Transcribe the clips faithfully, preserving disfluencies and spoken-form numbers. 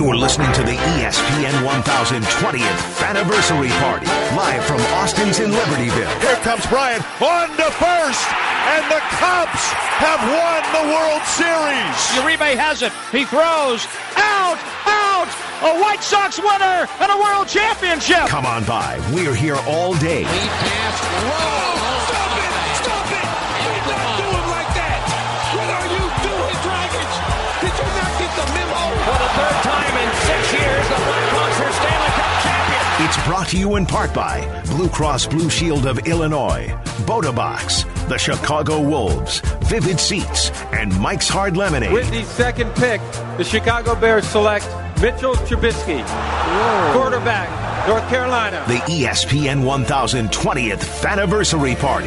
You're listening to the E S P N one thousand twentieth Anniversary Party, live from Austin's in Libertyville. Here comes Bryant on to first, and the Cubs have won the World Series. Uribe has it. He throws. Out! Out! A White Sox winner and a World Championship. Come on by. We're here all day. Lead pass. Whoa! Stop it! Stop it! Do not do it like that! What are you doing, Dragons? Did you not get the memo? For the third time in six years, the Blackhawks are Stanley Cup champions. It's brought to you in part by Blue Cross Blue Shield of Illinois, Bodabox, the Chicago Wolves, Vivid Seats, and Mike's Hard Lemonade. With the second pick, the Chicago Bears select Mitchell Trubisky, Whoa. quarterback, North Carolina. The E S P N one thousand twentieth Anniversary Party.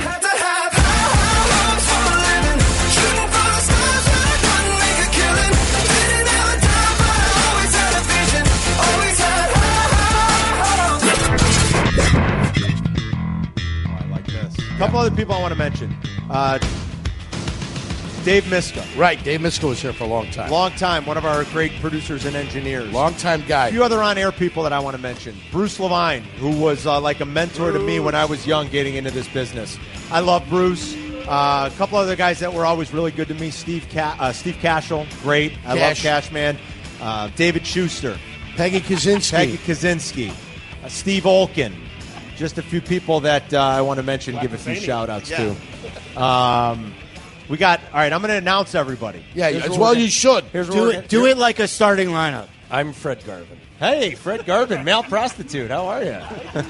A couple other people I want to mention. Uh, Dave Miska. Right, Dave Miska was here for a long time. Long time, one of our great producers and engineers. Long time guy. A few other on-air people that I want to mention. Bruce Levine, who was uh, like a mentor Bruce. to me when I was young getting into this business. I love Bruce. Uh, a couple other guys that were always really good to me. Steve Ca- uh, Steve Cashel, great. I Cash. love Cashman. Uh, David Schuster. Peggy Kaczynski. Peggy Kaczynski. Uh, Steve Olkin. Just a few people that uh, I want to mention, give a few shout-outs yeah. to. Um, we got, all right, I'm going to announce everybody. Yeah, Here's as well you should. Here's do it, do it like a starting lineup. I'm Fred Garvin. Hey, Fred Garvin, male prostitute. How are you?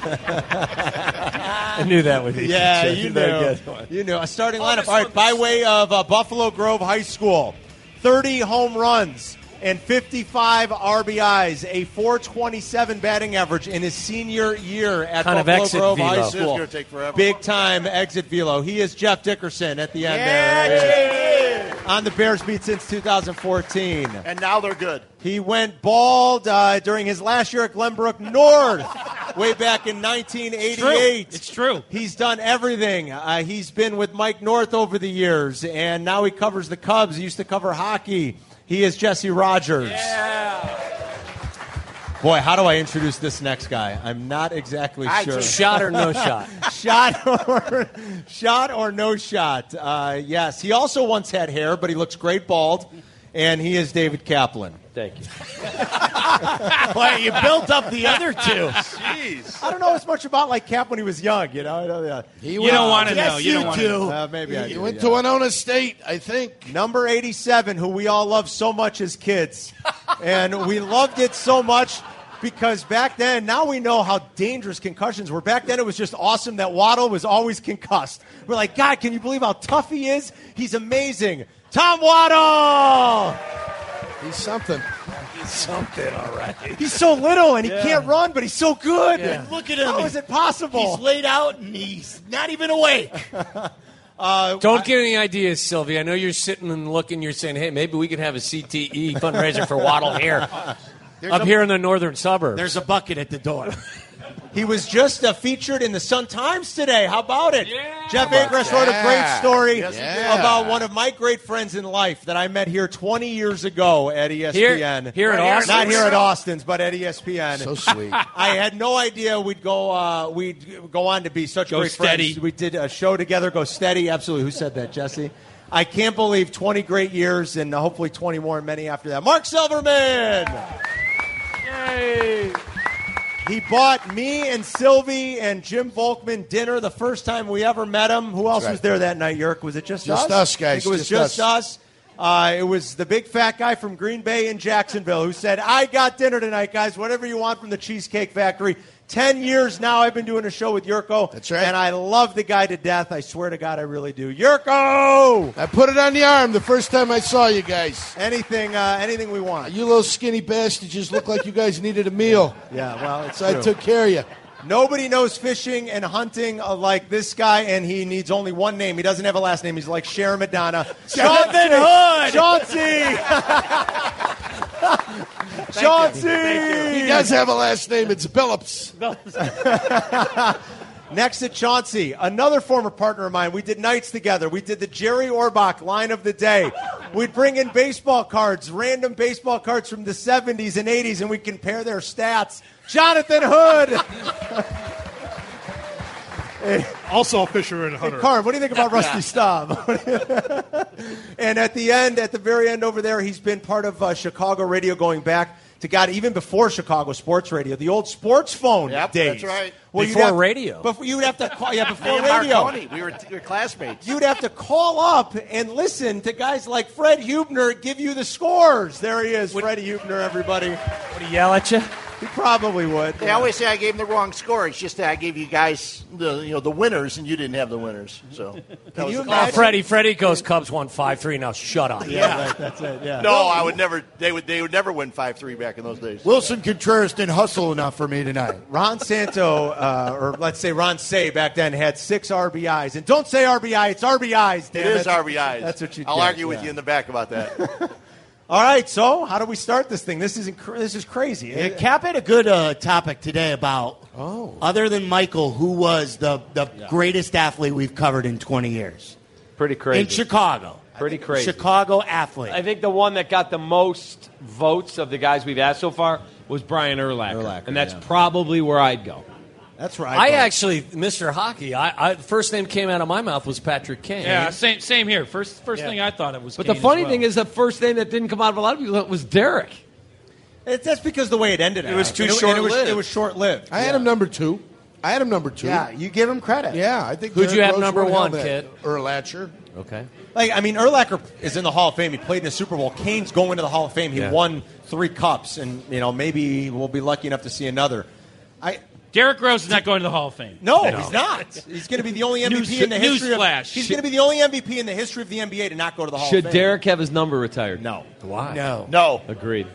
I knew that would be. Yeah, you knew. You knew. A starting oh, lineup. All right, by way of uh, Buffalo Grove High School, thirty home runs and fifty-five R B Is, a four twenty-seven batting average in his senior year at kind Buffalo Grove velo. High School. This is take forever. Big time exit velo. He is Jeff Dickerson at the end yeah, there. Yeah. On the Bears beat since two thousand fourteen. And now they're good. He went bald uh, during his last year at Glenbrook North, way back in nineteen eighty-eight. It's true. It's true. He's done everything. Uh, he's been with Mike North over the years, and now he covers the Cubs. He used to cover hockey. He is Jesse Rogers. Yeah. Boy, how do I introduce this next guy? I'm not exactly I sure. Shot or no shot? Shot or shot or no shot? Uh, yes. He also once had hair, but he looks great bald. And he is David Kaplan. Thank you. Boy, you built up the other two. Jeez. I don't know as much about like Cap when he was young. You know. I don't, uh, he you don't want to yes, know. You, you don't want to know. Uh, maybe he, I he do, went yeah. to Winona State, I think. Number eighty-seven, who we all love so much as kids, and we loved it so much. Because back then, now we know how dangerous concussions were. Back then, it was just awesome that Waddle was always concussed. We're like, God, can you believe how tough he is? He's amazing. Tom Waddle! He's something. He's something, all right. He's so little, and he yeah. can't run, but he's so good. Yeah. Look at him. How is it possible? He's laid out, and he's not even awake. Uh, Don't I, get any ideas, Sylvia. I know you're sitting and looking. You're saying, hey, maybe we could have a C T E fundraiser for Waddle here. Up a, here in the northern suburbs. There's a bucket at the door. He was just uh, featured in the Sun-Times today. How about it? Yeah. Jeff Akres wrote a great story yes, yeah. about one of my great friends in life that I met here twenty years ago at E S P N. Here, here at Austin? Not here at Austin's, but at E S P N. So sweet. I had no idea we'd go uh, we'd go on to be such go great steady. friends. We did a show together, Go Steady. Absolutely. Who said that, Jesse? I can't believe twenty great years and hopefully twenty more and many after that. Mark Silverman! Yay! He bought me and Sylvie and Jim Volkman dinner the first time we ever met him. Who else right. was there that night, Yerk? Was it just, just us? us, guys. I think it was just, just us. us. Uh, it was the big fat guy from Green Bay in Jacksonville who said, I got dinner tonight, guys. Whatever you want from the Cheesecake Factory. Ten years now I've been doing a show with Yurko. That's right. And I love the guy to death. I swear to God, I really do. Yurko! I put it on the arm the first time I saw you guys. Anything uh, anything we want. You little skinny bastards just look like you guys needed a meal. Yeah, well, it's So true. I took care of you. Nobody knows fishing and hunting uh, like this guy, and he needs only one name. He doesn't have a last name. He's like Sharon Madonna. Jonathan Hood! Chauncey! Chauncey! He does have a last name. It's Billups. Next to Chauncey, another former partner of mine. We did nights together. We did the Jerry Orbach line of the day. We'd bring in baseball cards, random baseball cards from the seventies and eighties, and we'd compare their stats. Jonathan Hood. Hey, also Fisher and Hunter. Hey, Carm, what do you think about Rusty Staub? And at the end, at the very end over there, he's been part of uh, Chicago radio going back to God, even before Chicago sports radio, the old sports phone yep, days. That's right. Well, before have, radio. Before you would have to call. Yeah, before Me and radio. Marconi, we were, we were classmates. You'd have to call up and listen to guys like Fred Hubner give you the scores. There he is, would, Fred Hubner. Everybody. Would he yell at you? He probably would. They yeah. always say I gave him the wrong score. It's just that I gave you guys the you know the winners and you didn't have the winners. So Can you oh, Freddie, Freddie goes Cubs won five three. Now shut up. Yeah, yeah. Right, that's it. Yeah. No, I would never. They would. They would never win five three back in those days. Wilson Contreras didn't hustle enough for me tonight. Ron Santo, uh, or let's say Ron Say back then had six R B Is, and don't say R B I. It's R B Is. Damn it it is R B Is. That's what you. I'll get, argue with yeah. you in the back about that. All right, so how do we start this thing? This is inc- this is crazy. Yeah, Cap had a good uh, topic today about, oh. other than Michael, who was the, the yeah. greatest athlete we've covered in twenty years. Pretty crazy. In Chicago. Pretty crazy. Chicago athlete. I think the one that got the most votes of the guys we've asked so far was Brian Urlacher. Urlacher and that's yeah. probably where I'd go. That's right. I actually, Mister Hockey, I, I, the first name came out of my mouth was Patrick Kane. Yeah, same same here. First first yeah. thing I thought it was But Kane the funny well. thing is the first name that didn't come out of a lot of people was Derek. It, that's because the way it ended. It was too it, short-lived. It was, it was short-lived. I yeah. had him number two. I had him number two. Yeah, you give him credit. Yeah, I think. Who'd Derek you have Rose number one, that. kid? Urlacher. Okay. Like, I mean, Urlacher is in the Hall of Fame. He played in the Super Bowl. Kane's going to the Hall of Fame. He yeah. won three cups, and you know maybe we'll be lucky enough to see another. I. Derrick Rose is not going to the Hall of Fame. No, no. he's not. He's going to be the only M V P News, in the history of flash. He's going to be the only M V P in the history of the N B A to not go to the Hall Should of Fame. Should Derek have his number retired? No. Why? No. No. Agreed.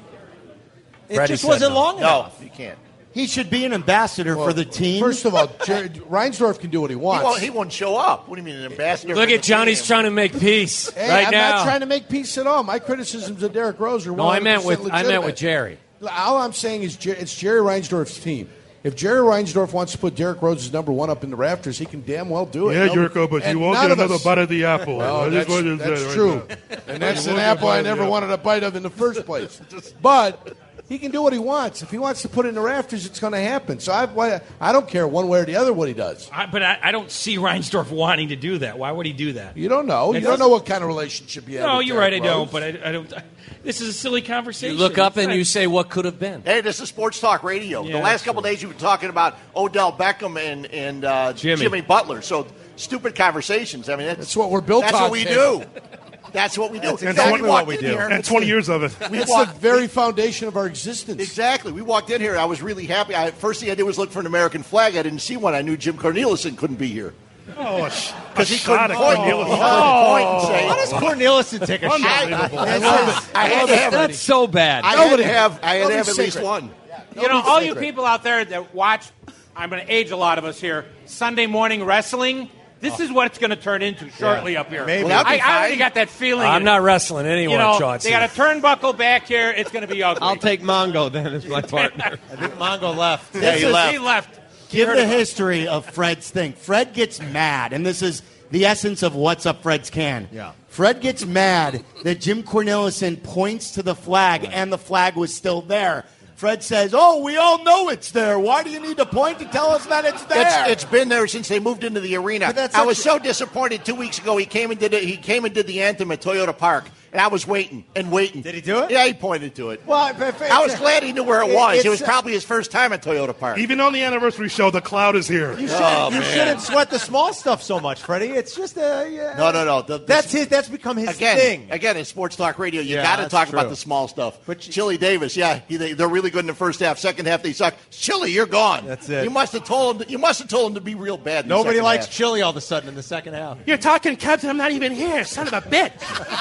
It Freddie just wasn't no. long no, enough. No, you can't. He should be an ambassador well, for the team. First of all, Jared, Reinsdorf can do what he wants. He won't, he won't show up. What do you mean, an ambassador? Look at Johnny's trying to make peace hey, right I'm now. I'm not trying to make peace at all. My criticisms of Derrick Rose are no, I meant with legitimate. I meant with Jerry. All I'm saying is it's Jerry Reinsdorf's team. If Jerry Reinsdorf wants to put Derrick Rose's number one up in the rafters, he can damn well do it. Yeah, Jurko, but you won't get another us, bite of the apple. Well, that's, that's right true. Now. And that's an apple I never wanted a bite of in the first place. But he can do what he wants. If he wants to put it in the rafters, it's going to happen. So I, I don't care one way or the other what he does. I, but I, I don't see Reinsdorf wanting to do that. Why would he do that? You don't know. You don't know what kind of relationship you have. No, with you're Derrick right. I Rose. don't. But I, I don't. I, this is a silly conversation. You look up it's and not, you say, "What could have been?" Hey, this is Sports Talk Radio. Yeah, the last couple of days you've been talking about Odell Beckham and and uh, Jimmy. Jimmy Butler. So stupid conversations. I mean, that's, that's what we're built that's on. That's what we do. That's what we do. That's exactly what we do. Here, and twenty years of it. It's the very foundation of our existence. Exactly. We walked in here. I was really happy. I, first thing I did was look for an American flag. I didn't see one. I knew Jim Cornelison couldn't be here. Oh, because he couldn't point. Oh, he couldn't point and say. How does Cornelison take a shot? Unbelievable. I, I, I had to have. That's so bad. I had to have. I had to have at least one. You know, all you people out there that watch, I'm going to age a lot of us here. Sunday morning wrestling. This is what it's going to turn into shortly yeah, up here. Maybe. Well, I, I already got that feeling. I'm not wrestling anyone, you know, Chauncey. They got a turnbuckle back here. It's going to be ugly. I'll take Mongo then as my partner. I think Mongo left. Yeah, he left. He left. Give the history of Fred's thing. Fred gets mad, and this is the essence of what's up Fred's can. Yeah. Fred gets mad that Jim Cornelison points to the flag, right. and the flag was still there. Fred says, oh, we all know it's there. Why do you need to point to tell us that it's there? It's, it's been there since they moved into the arena. I was so disappointed two weeks ago. He came and did it. He came and did the anthem at Toyota Park. And I was waiting and waiting. Did he do it? Yeah, he pointed to it. Well, if, if, I was glad he knew where it was. It was uh, probably his first time at Toyota Park. Even on the anniversary show, the cloud is here. You, shouldn't, oh, you shouldn't sweat the small stuff so much, Freddie. It's just a yeah. no, no, no. The, the, that's his. That's become his again, thing. Again, in Sports Talk Radio, you yeah, got to talk true. about the small stuff. But Chili Davis, yeah, he, they, they're really good in the first half. Second half, they suck. Chili, you're gone. That's it. You must have told him. You must have told him to be real bad. In Nobody the likes half. Chili all of a sudden in the second half. You're talking Cubs and I'm not even here. Son of a bitch.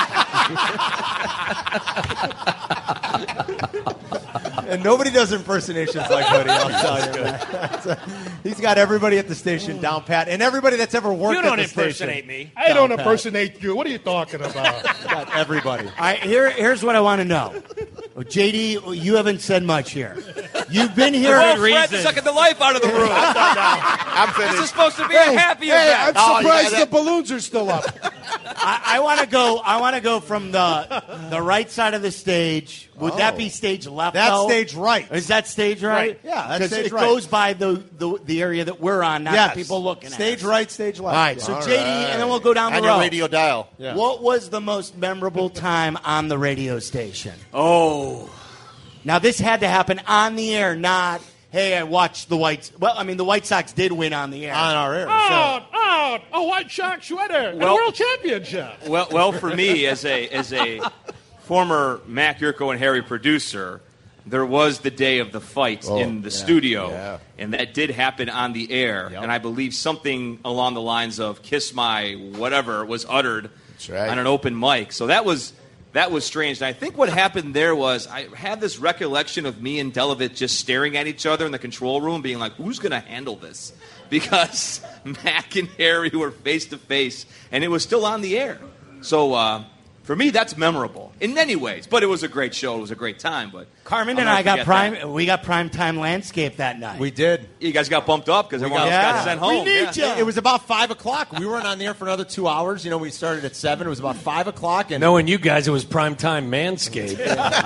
And nobody does impersonations like Hoodie, I'll tell you. He's got everybody at the station down pat, and everybody that's ever worked you don't at the impersonate station. me. I don't pat. impersonate you. What are you talking about? Got everybody. All right, here, here's what I want to know. J D, you haven't said much here. You've been here. Well, Fred's sucking the life out of the room. I'm finished. This is supposed to be Hey, a happy hey, event. I'm surprised Oh, yeah, that- the balloons are still up. I, I want to go. I want to go from the the right side of the stage. Would that be stage left? That's though? stage right. Is that stage right? Right. Yeah, that's 'Cause stage it right. goes by the, the the area that we're on, not Yes. the people looking Stage at us. right, stage left. All right, Yeah. so All J D, right. and then we'll go down And the your road. radio dial. Yeah. What was the most memorable time on the radio station? Oh. Now, this had to happen on the air, not, hey, I watched the White... Well, I mean, the White Sox did win on the air. On our air. Out, out, a White Sox sweater and a Well- world championship. Well, well, for me as a as a former Mac Yurko and Harry producer, there was the day of the fight Oh, in the yeah, studio, yeah. and that did happen on the air. And I believe something along the lines of "kiss my whatever" was uttered right. on an open mic. So that was that was strange. And I think what happened there was I had this recollection of me and Delavit just staring at each other in the control room, being like, "Who's going to handle this?" Because Mac and Harry were face to face, and it was still on the air. So. Uh, For me, that's memorable in many ways, but it was a great show. It was a great time. But Carmen I'll and never I got forget prime. that. We got prime time landscape that night. We did. You guys got bumped up because everyone else got- got Yeah. sent home. We need Yeah. ya. It was about five o'clock. We weren't on the air for another two hours. You know, we started at seven. It was about five o'clock, and Knowing you guys, it was prime time Manscaped.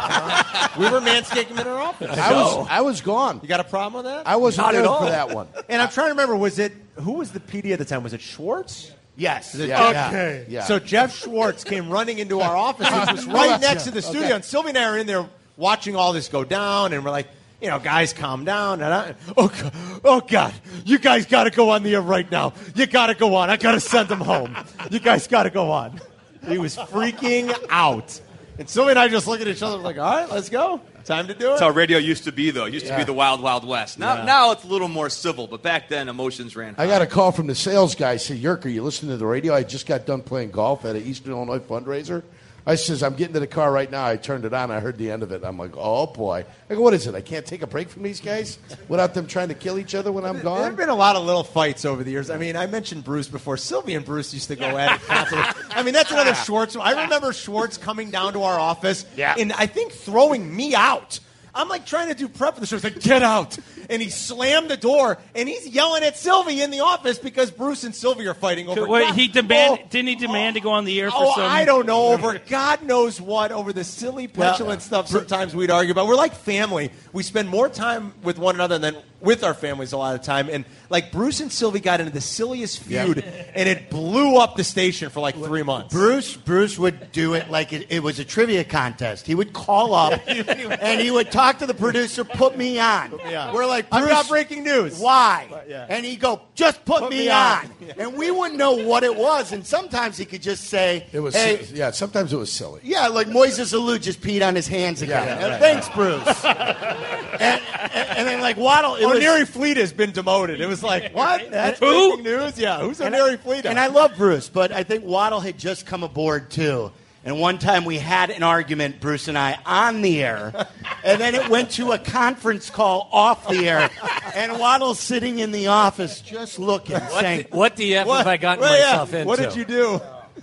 we were manscaping in our office. I was, I was gone. You got a problem with that? I wasn't Not at there all. for that one. And I'm trying to remember. Was it who was the P D at the time? Was it Schwartz? Yes. Yeah. Okay. Yeah. So Jeff Schwartz came running into our office, which was right next to the studio. Okay. And Sylvie and I are in there watching all this go down, and we're like, you know, guys, calm down. And I, oh, God, oh, God, you guys got to go on the air right now. You got to go on. I got to send them home. You guys got to go on. He was freaking out. And Sylvie and I just look at each other like, all right, let's go. Time to do it. That's how radio used to be, though. It used to be Yeah. the wild, wild west. Now, Yeah. now it's a little more civil, but back then emotions ran high. I got a call from the sales guy. Say, Yurko, you listening to the radio? I just got done playing golf at an Eastern Illinois fundraiser. I says, I'm getting to the car right now. I turned it on. I heard the end of it. I'm like, oh, boy. I go, what is it? I can't take a break from these guys without them trying to kill each other when I'm There gone? have been a lot of little fights over the years. I mean, I mentioned Bruce before. Sylvie and Bruce used to go at it constantly. I mean, that's another Schwartz. I remember Schwartz coming down to our office Yeah. and I think throwing me out. I'm like trying to do prep for the show. He's like, get out. And he slammed the door and he's yelling at Sylvie in the office because Bruce and Sylvie are fighting over Wait, God- he demand Oh, didn't he demand to go on the air for Oh, some? I don't know, over God knows what, over the silly, petulant stuff sometimes we'd argue about. We're like family. We spend more time with one another than with our families a lot of time. And like Bruce and Sylvie got into the silliest feud, and it blew up the station for like three months. Bruce Bruce would do it like it, it was a trivia contest. He would call up and he would talk to the producer, put me on. Yeah. We're like, I've Bruce, got breaking news. Why? yeah. And he'd go, just put, Put me, me on. on. And we wouldn't know what it was. And sometimes he could just say, It was, hey, yeah, sometimes it was silly. yeah, like Moises Alou just peed on his hands again. Yeah, Uh, right. Thanks, Bruce. and, and, and then like Waddle, it was, O'Neary Fleet has been demoted. It was like, what? That's Who? breaking news? Yeah, who's and O'Neary I, Fleet? and I love Bruce, but I think Waddle had just come aboard too. And one time we had an argument, Bruce and I, on the air, and then it went to a conference call off the air, and Waddle's sitting in the office just looking, saying, What the F have I gotten Well, yeah. myself into? What did you do?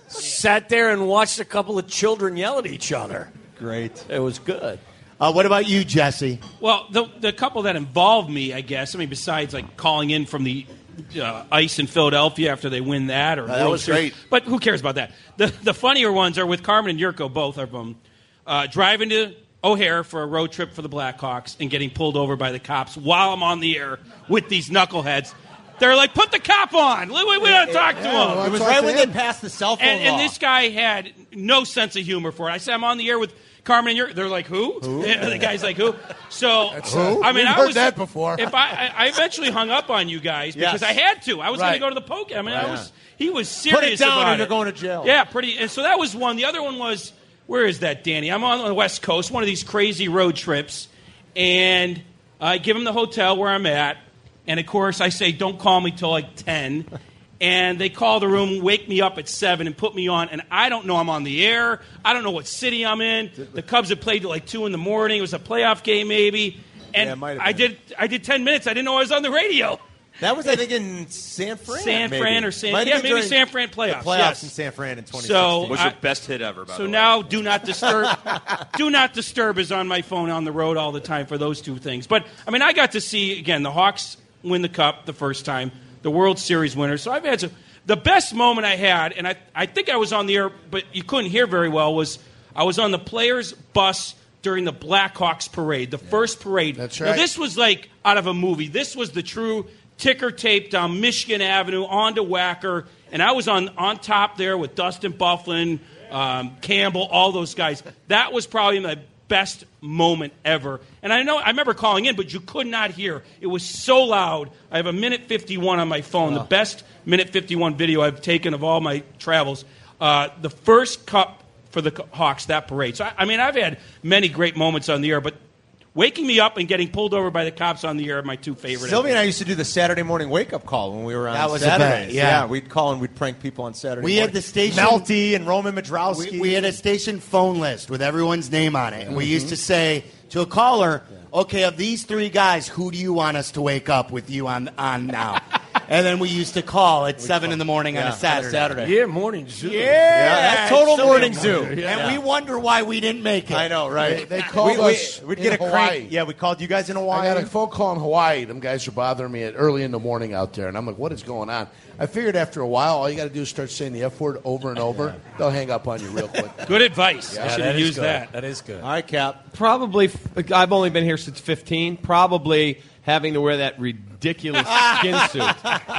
Sat there and watched a couple of children yell at each other. Great. It was good. uh, what about you, Jesse? Well, the the couple that involved me, I guess. I mean, besides like calling in from the uh, ice in Philadelphia after they win that, or that World was Series. great. But who cares about that? The the funnier ones are with Carmen and Yurko, both of them, uh, driving to O'Hare for a road trip for the Blackhawks and getting pulled over by the cops while I'm on the air with these knuckleheads. They're like, put the cop on. We, we, we don't talk to him. It was talk right to when him. they passed the cell phone And, and law. this guy had no sense of humor for it. I said, I'm on the air with Carmen and you're, they're like, who? who? The guy's like, who? So, Who? I mean, We've I heard was, that before. If I, I, I eventually hung up on you guys because Yes. I had to. I was Right. going to go to the poke. I mean, I Right. was, he was serious Put it down about or you're it. going to jail. Yeah, pretty. And so that was one. The other one was, where is that, Danny? I'm on the West Coast, one of these crazy road trips, and I give him the hotel where I'm at, and of course I say, don't call me till like ten. And they call the room, wake me up at seven, and put me on. And I don't know I'm on the air. I don't know what city I'm in. The Cubs had played till like two in the morning. It was a playoff game, maybe. And Yeah, it might have I been. did I did ten minutes. I didn't know I was on the radio. That was, I think, in San Fran. San maybe. Fran or San Might have yeah, been maybe during San Fran playoffs. The playoffs yes. in San Fran in twenty sixteen. So was your best hit ever, by So the way. now Do Not Disturb Do Not Disturb is on my phone on the road all the time for those two things. But, I mean, I got to see, again, the Hawks win the Cup the first time, the World Series winner. So I've had some. The best moment I had, and I, I think I was on the air, but you couldn't hear very well, was I was on the players' bus during the Blackhawks parade, the yeah. first parade. That's right. Now, this was like out of a movie. This was the true ticker tape down Michigan Avenue onto Wacker, and I was on, on top there with Dustin Byfuglien, um, Campbell, all those guys. That was probably my best moment ever. And I know I remember calling in, but you could not hear. It was so loud. I have a minute fifty-one on my phone, oh. the best minute fifty-one video I've taken of all my travels. Uh, the first Cup for the Hawks, that parade. So, I, I mean, I've had many great moments on the air, but waking me up and getting pulled over by the cops on the air are my two favorite. Sylvia and I used to do the Saturday morning wake-up call when we were on that was Saturdays. Yeah. yeah, we'd call and we'd prank people on Saturday We morning. had the station... Melty and Roman Madrowski. We, we had a station phone list with everyone's name on it. And we used to say to a caller, okay, of these three guys, who do you want us to wake up with you on, on now? And then we used to call at seven call. in the morning yeah, on a Saturday. On a Saturday. Yeah, morning zoo. Yeah, yeah that's total morning zoo. And Yeah. we wonder why we didn't make it. I know, right? They, they called we, us we, we'd in get a Hawaii. crank. Yeah, we called you guys in Hawaii. I got a phone call in Hawaii. Them guys are bothering me at early in the morning out there. And I'm like, what is going on? I figured after a while, all you got to do is start saying the F word over and over. Yeah. They'll hang up on you real quick. Good advice. Yeah, I should that have is used good. that. That is good. All right, Cap. Probably, I've only been here since fifteen. Probably having to wear that ridiculous skin suit.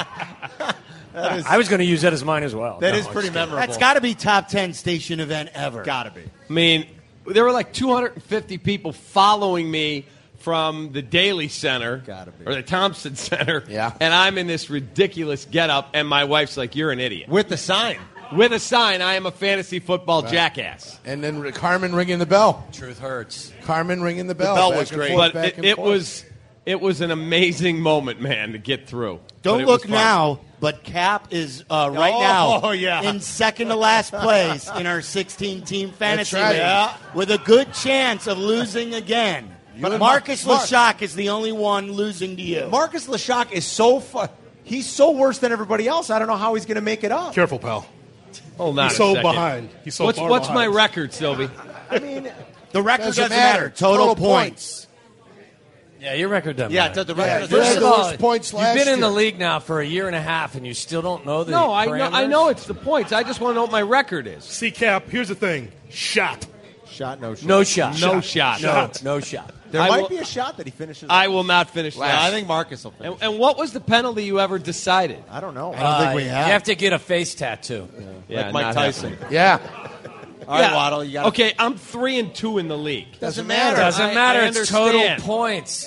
That is, I was going to use that as mine as well. That no, is pretty I'm memorable. That's got to be top ten station event ever. Got to be. I mean, there were like two hundred fifty people following me from the Daily Center Gotta be. or the Thompson Center. Yeah. And I'm in this ridiculous getup, and my wife's like, "You're an idiot." With the sign. With a sign, I am a fantasy football Right. jackass. And then Carmen ringing the bell. Truth hurts. Carmen ringing the bell. bell Back was and great. forth, But back it, and it forth. was it was an amazing moment, man, to get through. But Don't it was look fun. now, but Cap is uh, right Oh, now yeah. in second to last place in our sixteen-team fantasy That's right. league Yeah. with a good chance of losing again. But and Marcus Mark- Leshock is the only one losing to you. Marcus Leshock is so fu- he's so worse than everybody else. I don't know how he's going to make it up. Careful, pal. Hold on He's a so second. behind. He's so what's far what's my behind. record, Sylvie? I mean, the record Doesn't doesn't, matter. matter. Total, Total points. Yeah, your record doesn't yeah, matter. the Yeah, record. you had First the of worst all, points you've last been in the year. league now for a year and a half, and you still don't know the No, I know, I parameters? know it's the points. I just want to know what my record is. See, Cap, here's the thing. Shot. Shot, no shot. No shot. No shot. No, no shot. There I might will- be a shot that he finishes. I will not finish Yeah, that. I think Marcus will finish. And, and what was the penalty you ever decided? I don't know. I don't think we Uh, have. You have to get a face tattoo. Yeah, like Mike not Tyson. happening. Yeah. All right, Yeah. Waddle, you got Okay, I'm three and two in the league. Doesn't matter. Doesn't I- matter. I it's total understand. points.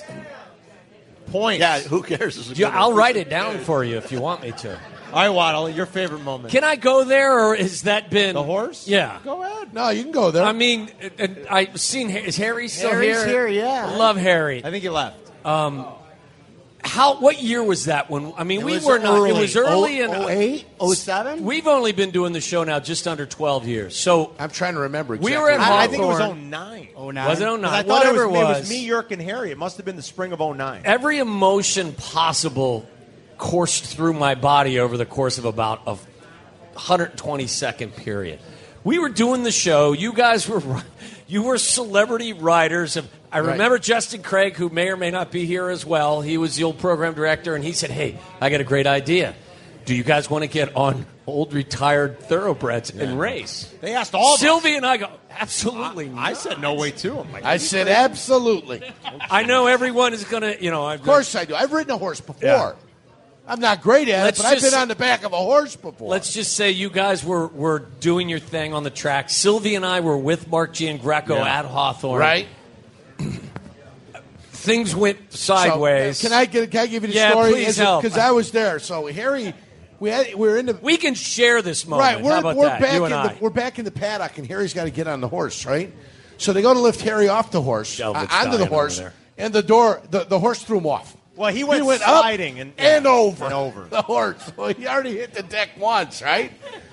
Points. Yeah, who cares? It's a You, good I'll one. write it down for you if you want me to. All right, Waddle, your favorite moment. Can I go there, or has that been The horse? Yeah. Go ahead. No, you can go there. I mean, and I've seen. Is Harry still Harry's here? here, yeah. I love Harry. I think he left. Um, how? What year was that? When I mean, It we was were not. early. It was early Oh- in oh eight, oh seven? We've only been doing the show now just under twelve years. So I'm trying to remember we exactly. were at I, I think it was Hawthorne. oh nine. Oh nine. Was it oh nine? I thought Whatever it was, it it was. was me, Yerk, and Harry. It must have been the spring of oh nine. Every emotion possible coursed through my body over the course of about a one hundred twenty second period. We were doing the show. You guys were you were celebrity writers. Of, I Right. remember Justin Craig, who may or may not be here as well. He was the old program director, and he said, "Hey, I got a great idea. Do you guys want to get on old retired thoroughbreds and race?" They asked all of us. Sylvie and I go, absolutely. I, I said no way too. I'm like, I said absolutely. I know everyone is going to, you know. Of course I do. I've ridden a horse before. Yeah. I'm not great at Let's it, but I've just- been on the back of a horse before. Let's just say you guys were, were doing your thing on the track. Sylvie and I were with Mark Giangreco Yeah. at Hawthorne. Right? Things went sideways. So, can I get? Can I give you the Yeah, story? please help. Because I was there. So Harry, we had, we were in the We can share this moment. right. We're, How about we're that? back You in and the I. we're back in the paddock, and Harry's got to get on the horse, right? So they go to lift Harry off the horse, uh, Velvet's onto the dying horse, over there. and the door, the, the horse threw him off. Well, he went, up sliding and, and over and over. the horse. Well, he already hit the deck once, right?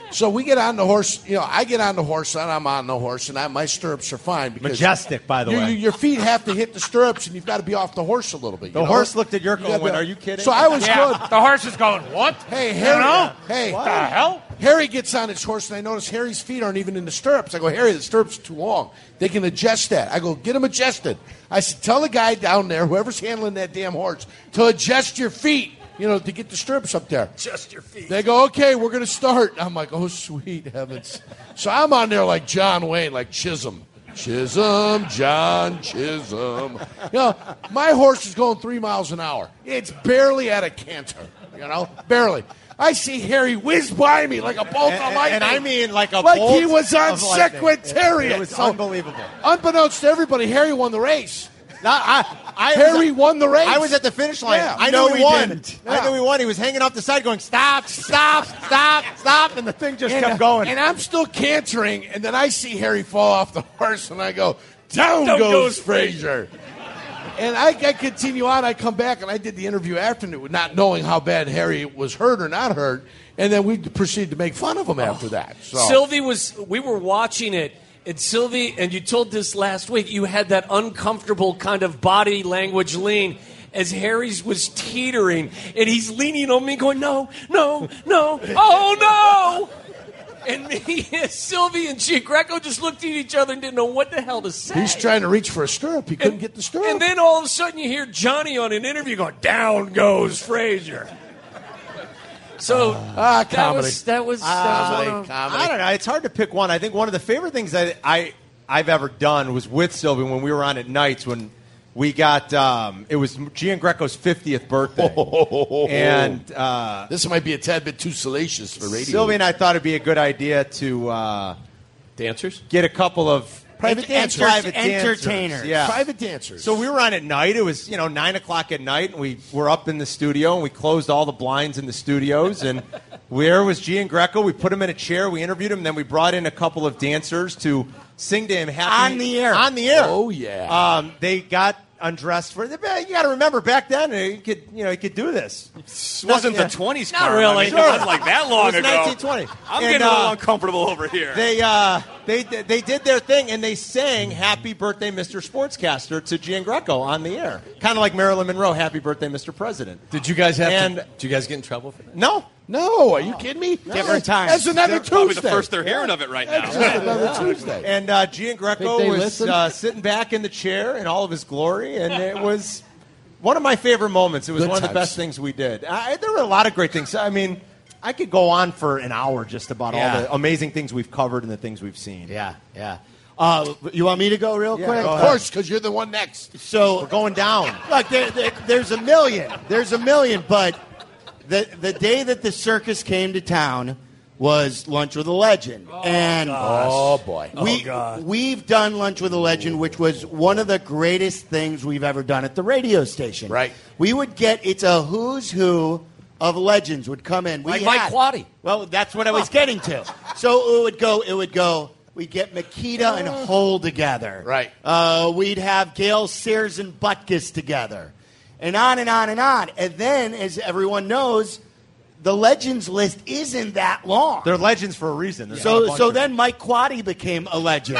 So we get on the horse. You know, I get on the horse, and I'm on the horse, and I, my stirrups are fine. Because Majestic, by the you, way. you, your feet have to hit the stirrups, and you've got to be off the horse a little bit. The you know? horse looked at your You going, gotta be- "Are you kidding?" So I was Yeah, good. the horse is going, what? Hey, You Harry. know? Hey, What the hell? Harry gets on his horse, and I notice Harry's feet aren't even in the stirrups. I go, Harry, the stirrups are too long. They can adjust that. I go, get them adjusted. I said, tell the guy down there, whoever's handling that damn horse, to adjust your feet, you know, to get the stirrups up there. Adjust your feet. They go, okay, we're going to start. I'm like, oh, sweet heavens. So I'm on there like John Wayne, like Chisholm. Chisholm, John Chisholm. You know, my horse is going three miles an hour. It's barely at a canter, you know, barely. I see Harry whiz by me like a bolt And- of lightning. and I mean like a like bolt he was on of lightning. Secretariat. It was Oh, unbelievable. unbeknownst to everybody, Harry won the race. No, I, I Harry was, won the race. I was at the finish line. Yeah. I No, knew he he won. didn't. I Yeah. knew he won. He was hanging off the side going, stop, stop, stop, stop. And the thing just and, kept going. And I'm still cantering, and then I see Harry fall off the horse, and I go, down, Down goes, goes Frazier. And I, I continue on. I come back, and I did the interview afternoon, not knowing how bad Harry was hurt or not hurt. And then we proceeded to make fun of him after that. So. Sylvie was, we were watching it, and Sylvie, and you told this last week, you had that uncomfortable kind of body language lean as Harry's was teetering, and he's leaning on me going, no, no, no, oh no! And me, Sylvie, and Gia Greco just looked at each other and didn't know what the hell to say. He's trying to reach for a stirrup. He couldn't and, get the stirrup. And then all of a sudden you hear Johnny on an interview going, down goes Frazier. So ah, that comedy. was that was, Uh, that was one of- I don't know. It's hard to pick one. I think one of the favorite things that I, I've ever done was with Sylvie when we were on at nights when we got, um, it was Gian Greco's fiftieth birthday. And uh, this might be a tad bit too salacious for radio. Sylvie and I thought it'd be a good idea to uh, dancers get a couple of Private dancers. private Entertainers. dancers. Yeah. Private dancers. So we were on at night. It was, you know, nine o'clock at night, and we were up in the studio, and we closed all the blinds in the studios. And where was Gian Greco? We put him in a chair. We interviewed him. And then we brought in a couple of dancers to sing to him happy On the air. On the air. Oh, yeah. Um, they got undressed for. You got to remember back then, you could, you know, you could do this. This wasn't yeah. the twenties. Not Carm. really. I mean, it wasn't like that long It was ago. nineteen twenty. I'm And, getting a little uh, uncomfortable over here. They uh, they they did their thing, and they sang "Happy Birthday, Mister Sportscaster" to Gian Greco on the air, kind of like Marilyn Monroe, "Happy Birthday, Mister President." Did you guys have And- to, did you guys get in trouble for that? No, no, are you kidding me? Different times. That's another They're probably Tuesday. the first they're hearing of it right now. That's another Tuesday. and uh, Gian Greco Think they was listen? uh, sitting back in the chair in all of his glory, and it was one of my favorite moments. It was Good one of the times. best things we did. I, there were a lot of great things. I mean, I could go on for an hour just about Yeah. all the amazing things we've covered and the things we've seen. Yeah, yeah. Uh, you want me to go real Yeah, quick? go Of ahead. course, because you're the one next. So We're going down. Look, there, there, there's a million. There's a million, but the the day that the circus came to town was Lunch with a Legend, and Oh, boy. we we've done Lunch with a Legend, which was one of the greatest things we've ever done at the radio station. Right. We would get it's a who's who of legends would come in. We Like Mike had- Quaddy. Well, that's what I was getting to. So it would go. It would go. We'd get Makita and Hole together. Right. Uh, we'd have Gail Sears and Butkus together. And on and on and on. And then, as everyone knows, the legends list isn't that long. They're legends for a reason. There's not a So, bunch so of then Mike Quaddy became a legend.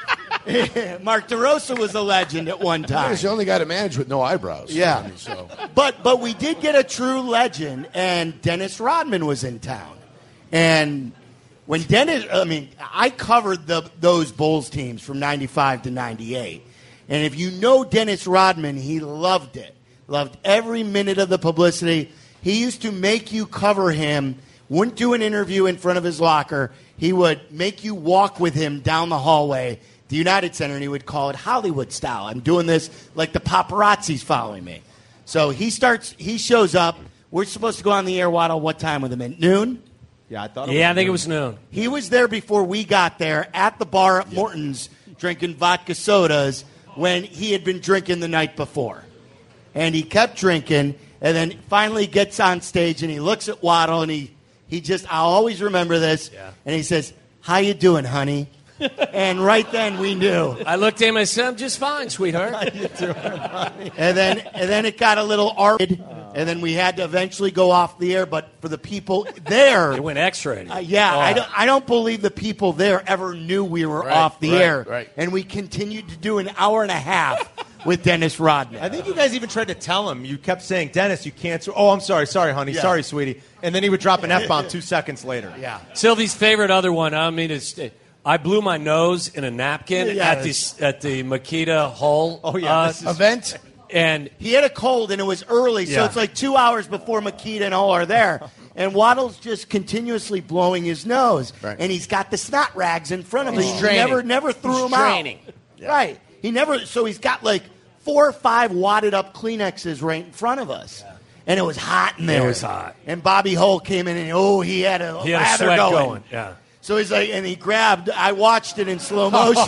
Mark DeRosa was a legend at one time. He's the only guy to manage with no eyebrows. Yeah. I mean, so. But but we did get a true legend, and Dennis Rodman was in town. And when Dennis, I mean, I covered the those Bulls teams from ninety-five to ninety-eight. And if you know Dennis Rodman, he loved it. Loved every minute of the publicity. He used to make you cover him, wouldn't do an interview in front of his locker. He would make you walk with him down the hallway, the United Center, and he would call it Hollywood style. I'm doing this like the paparazzi's following me. So he starts, he shows up. We're supposed to go on the air, Waddle, what time with him? At noon? Yeah, I thought. Yeah, I think it was noon. He was there before we got there at the bar at Morton's drinking vodka sodas when he had been drinking the night before. And he kept drinking, and then finally gets on stage, and he looks at Waddle, and he, he just, I'll always remember this, Yeah. and he says, "How you doing, honey?" And right then we knew. I looked at him and said, I'm just fine, sweetheart. And then and then it got a little R. And then we had to eventually go off the air, but for the people there... It went X-rated. Uh, yeah, oh. I, don't, I don't believe the people there ever knew we were Right, off the right, air. right. And we continued to do an hour and a half with Dennis Rodman. I think you guys even tried to tell him. You kept saying, Dennis, you can't... Oh, I'm sorry. Sorry, honey. Yeah. Sorry, sweetie. And then he would drop an F-bomb two seconds later. Yeah. Sylvie's favorite other one, I mean, is I blew my nose in a napkin Yeah, at the at the Makita Hull Oh, yeah, uh, this is- Event? and He had a cold, and it was early, so Yeah. it's like two hours before Makita and all are there. And Waddle's just continuously blowing his nose. Right. And he's got the snot rags in front of him. He's He draining. never, never threw He's them draining. out. Right. He never, so he's got like four or five wadded up Kleenexes right in front of us. And it was hot in there. It was hot. And Bobby Hull came in, and oh, he had a he had a lather sweat going. going. Yeah. So he's like, and he grabbed. I watched it in slow motion.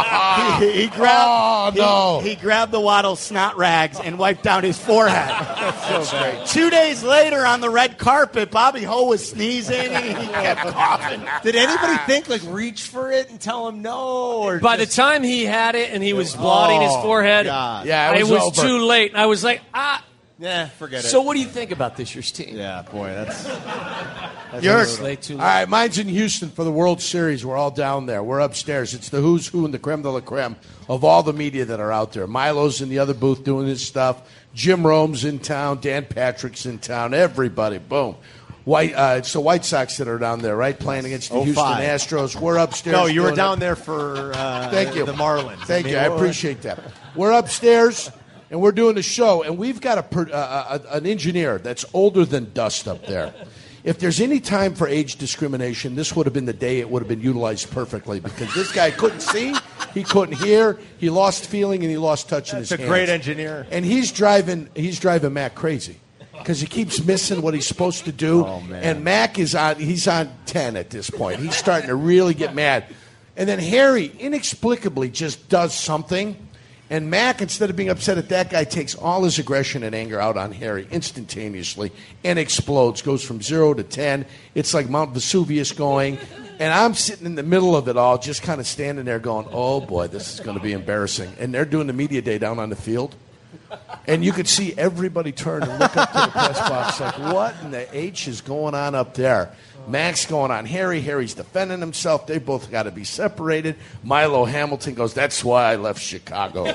he, he grabbed. Oh, no. He, he grabbed the Waddle snot rags and wiped down his forehead. That's so great. Two days later, on the red carpet, Bobby Ho was sneezing and he kept coughing. Did anybody think, like, reach for it and tell him no? Or By just- the time he had it and he was blotting his Oh, forehead, God. Yeah, it was over. too late. And I was like, ah. Yeah, forget it. So what do you think about this year's team? Yeah, boy, that's... that's Yours. Late, too All late. right, mine's in Houston for the World Series. We're all down there. We're upstairs. It's the who's who and the creme de la creme of all the media that are out there. Milo's in the other booth doing his stuff. Jim Rome's in town. Dan Patrick's in town. Everybody, boom. White, uh, it's the White Sox that are down there, right? Playing against the oh Houston five. Astros. We're upstairs. No, you were doing down it. there for uh, Thank you. the Marlins. Thank mean, you. I what- appreciate that. We're upstairs, and we're doing the show, and we've got a, per- uh, a an engineer that's older than dust up there. If there's any time for age discrimination, this would have been the day it would have been utilized perfectly because this guy couldn't see, he couldn't hear, he lost feeling, and he lost touch in his That's a hands. great engineer. And he's driving he's driving Mac crazy because he keeps missing what he's supposed to do. Oh, man. And Mac is on he's on ten at this point. He's starting to really get mad. And then Harry inexplicably just does something. And Mac, instead of being upset at that guy, takes all his aggression and anger out on Harry instantaneously and explodes, goes from zero to ten. It's like Mount Vesuvius going. And I'm sitting in the middle of it all, just kind of standing there going, oh, boy, this is going to be embarrassing. And they're doing the media day down on the field. And you could see everybody turn and look up to the press box like, what in the H is going on up there? Mac's going on Harry. Harry's defending himself. They both got to be separated. Milo Hamilton goes, that's why I left Chicago.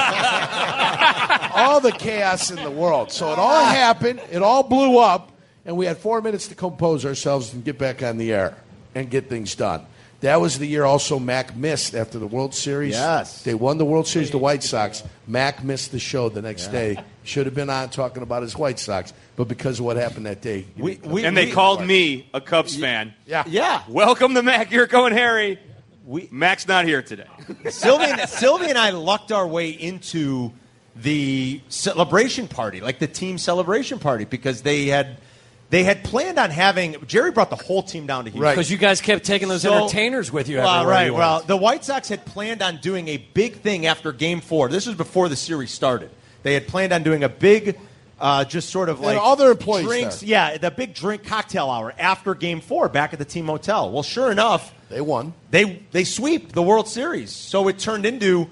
All the chaos in the world. So it all happened. It all blew up. And we had four minutes to compose ourselves and get back on the air and get things done. That was the year also Mac missed after the World Series. Yes. They won the World Series, the White Sox. Mac missed the show the next day. Should have been on talking about his White Sox, but because of what happened that day. he We, didn't come. we, And they we- called me a Cubs fan. Yeah. Yeah. Welcome to Mac. You're going, Harry. We, Mac's not here today. Sylvie, and, Sylvie and I lucked our way into the celebration party, like the team celebration party, because they had they had planned on having Jerry brought the whole team down to Houston. Because you guys kept taking those So- entertainers with you Well, everywhere right. you went. Well, the White Sox had planned on doing a big thing after Game Four. This was before the series started. They had planned on doing a big, uh, just sort of And like all their employees drinks. there. Yeah, the big drink cocktail hour after Game Four back at the team hotel. Well, sure enough, They won. they they sweep the World Series. So it turned into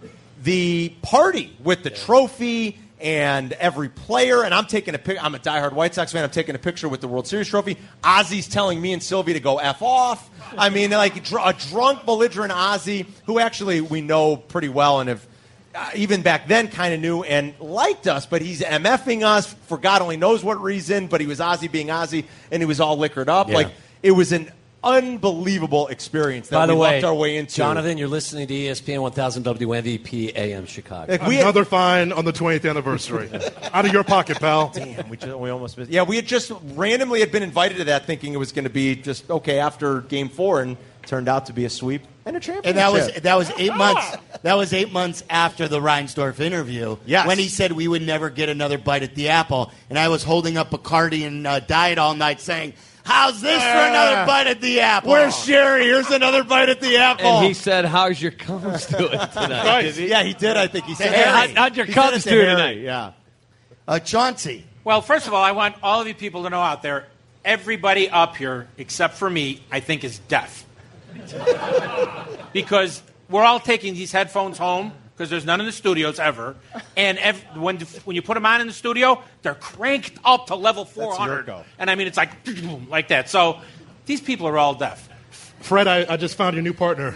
the party with the trophy and every player. And I'm taking a pic. I'm a diehard White Sox fan. I'm taking a picture with the World Series trophy. Ozzy's telling me and Sylvie to go F off. I mean, like dr- a drunk, belligerent Ozzy, who actually we know pretty well and have uh, even back then kind of knew and liked us, but he's MFing us for God only knows what reason. But he was Ozzy being Ozzy, and he was all liquored up. Yeah. Like it was an unbelievable experience that By the we way, lucked our way into. Jonathan, you're listening to E S P N one thousand W M V P A M Chicago. Like, we had- Another fine on the twentieth anniversary. Out of your pocket, pal. Damn, we, just, we almost missed. Yeah, we had just randomly had been invited to that, thinking it was going to be just okay after Game Four, and turned out to be a sweep and a championship. And that was that was eight months. That was eight months after the Reinsdorf interview. Yes. When he said we would never get another bite at the apple, and I was holding up Bacardi and uh, Diet all night, saying, "How's this for another bite at the apple?" Where's Sherry? Here's another bite at the apple. And he said, "How's your Cubs doing tonight?" Right. Did he? Yeah, he did. I think he said. Hey, Harry. how'd- how'd your He said Cubs it to do Harry, tonight? Yeah. Uh, Chauncey. Well, first of all, I want all of you people to know out there, everybody up here, except for me, I think is deaf. Because we're all taking these headphones home because there's none in the studios ever. And ev- when when you put them on in the studio, they're cranked up to level four hundred. Yurko. And I mean, it's like like that. So these people are all deaf. Fred, I, I just found your new partner.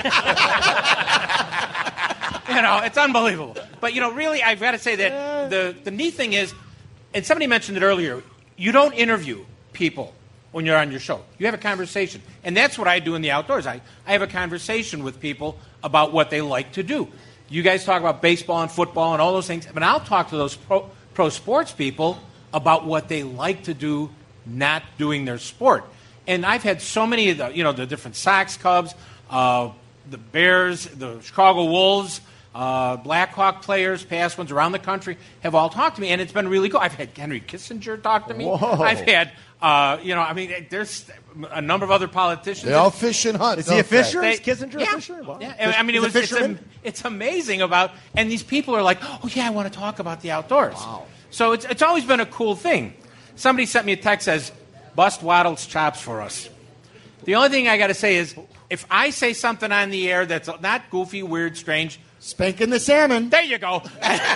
You know, it's unbelievable. But, you know, really, I've got to say that the, the neat thing is, and somebody mentioned it earlier, you don't interview people when you're on your show. You have a conversation. And that's what I do in the outdoors. I, I have a conversation with people about what they like to do. You guys talk about baseball and football and all those things, but I'll talk to those pro, pro sports people about what they like to do not doing their sport. And I've had so many of the, you know, the different Sox, Cubs, uh, the Bears, the Chicago Wolves, uh, Blackhawk players, past ones around the country have all talked to me, and it's been really cool. I've had Henry Kissinger talk to me. Whoa. I've had, uh, you know, I mean, there's a number of other politicians. They all fish and hunt. Is he a fisher? They- Is Kissinger yeah. a fisher? Wow. Yeah, I mean, it He's a was it's, fisherman? am- it's amazing about, and these people are like, oh yeah, I want to talk about the outdoors. Wow. So it's it's always been a cool thing. Somebody sent me a text that says, "Bust Waddle's chops for us." The only thing I got to say is, if I say something on the air that's not goofy, weird, strange, spanking the salmon. There you go.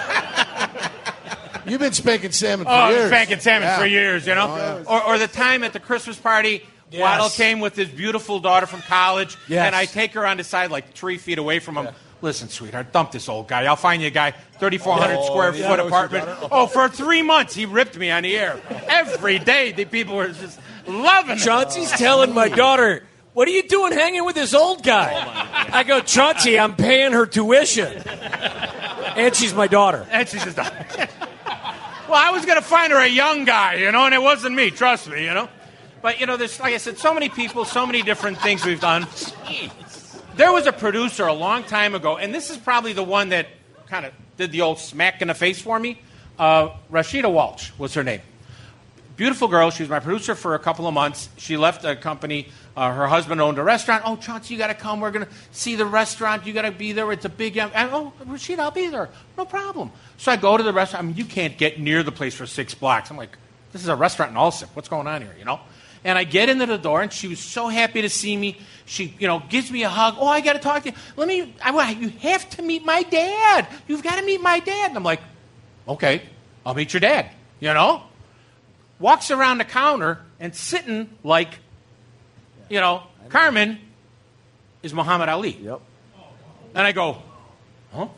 You've been spanking salmon for Oh, years. spanking salmon Yeah. for years, you know. Oh, yeah. or, or the time at the Christmas party, Yes. Waddle came with his beautiful daughter from college, Yes. and I take her on the side like three feet away from him. Listen, sweetheart, dump this old guy. I'll find you a guy, thirty-four hundred Oh, square yeah, foot that was your apartment. daughter? Oh, for three months, he ripped me on the air. Every day, the people were just loving it. Chauncey's telling my daughter, what are you doing hanging with this old guy? I go, Chauncey, I'm paying her tuition. And she's my daughter. And she's his daughter. Well, I was going to find her a young guy, you know, and it wasn't me, trust me, you know. But, you know, there's, like I said, so many people, so many different things we've done. There was a producer a long time ago, and this is probably the one that kind of did the old smack in the face for me. Uh, Rashida Walsh was her name. Beautiful girl. She was my producer for a couple of months. She left the company. Uh, her husband owned a restaurant. Oh, Chauncey, you got to come. We're going to see the restaurant. You got to be there. It's a big... And, oh, Rashida, I'll be there. No problem. So I go to the restaurant. I mean, you can't get near the place for six blocks. I'm like, this is a restaurant in Allsip. What's going on here, you know? And I get into the door, and she was so happy to see me. She, you know, gives me a hug. Oh, I got to talk to you. Let me... I, want- you have to meet my dad. You've got to meet my dad. And I'm like, okay, I'll meet your dad, you know? Walks around the counter and sitting like, you know, Carmen is Muhammad Ali. Yep. And I go, huh?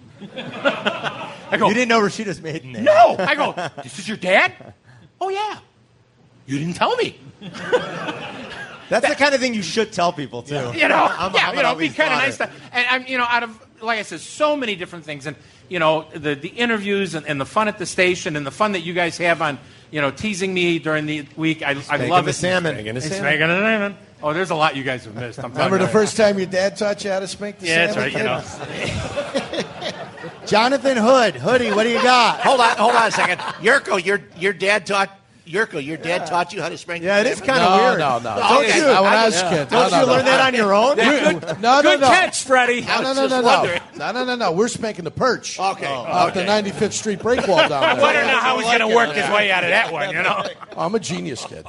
I go, You didn't know Rashida's maiden name. no. I go, this is your dad? Oh, yeah. You didn't tell me. That's the kind of thing you should tell people, too. You know, I'm yeah, Muhammad you know, be Ali's kind of daughter. nice to, and I'm, you know, out of, like I said, so many different things, and you know, the the interviews and, and the fun at the station and the fun that you guys have on, you know, teasing me during the week. I, I Spanking love the it. salmon. Spanking the It's salmon. spanking the salmon. Oh, there's a lot you guys have missed. I'm telling Remember you. the first time your dad taught you how to spank the Yeah, salmon? that's right. You know. Jonathan Hood. Hoodie, what do you got? Hold on, hold on a second. Yurko, your your dad taught Yurko, your dad taught you how to spank. Yeah, it the is salmon? kind of No, weird. no, no. Don't Okay. you? Not when I I- was a kid. Don't No, you no, no. learn that on your own? Good, no, no, Good no. catch, Freddie. No, no, no, just no, no. wondering. No, no, no, no. We're spanking the perch. Okay. Off the ninety-fifth Street break wall down I there. wonder now how he's going to work his way out of that one. You know. I'm a genius kid.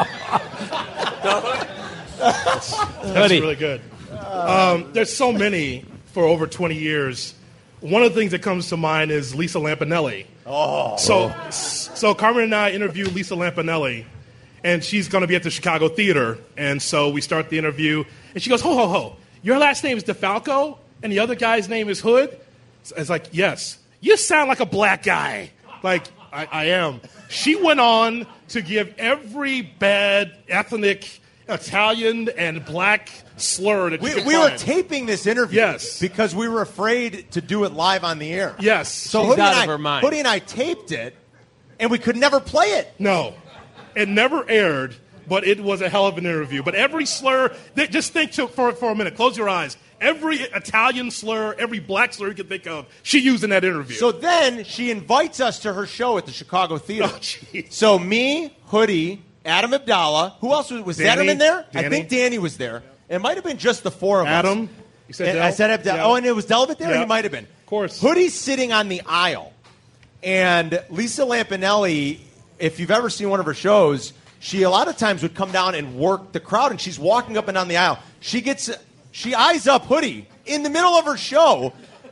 That's really good. Um, there's so many for over twenty years. One of the things that comes to mind is Lisa Lampanelli. Oh. So, so Carmen and I interviewed Lisa Lampanelli, and she's going to be at the Chicago Theater. And so we start the interview, and she goes, ho, ho, ho, your last name is DeFalco, and the other guy's name is Hood? It's like, yes. You sound like a black guy. Like, I, I am. She went on to give every bad ethnic Italian and black slur that you We, could we were find. taping this interview Yes. because we were afraid to do it live on the air. Yes. So She's Hoodie out and, of I, her mind. Hoodie and I taped it, and we could never play it. No, it never aired, but it was a hell of an interview. But every slur, th- just think to, for, for a minute, close your eyes. Every Italian slur, every black slur you can think of, she used in that interview. So then she invites us to her show at the Chicago Theater. Oh, jeez. So me, Hoodie, Adam Abdallah, who else was, was Danny. Zetterman there? I Danny. think Danny was there. It might have been just the four of us. Adam, you said And Del? I said Abdallah. Yeah. Oh, and it was Delvit there? Yeah. He might have been. Of course. Hoodie's sitting on the aisle. And Lisa Lampanelli, if you've ever seen one of her shows, she a lot of times would come down and work the crowd, and she's walking up and down the aisle. She gets, she eyes up Hoodie in the middle of her show,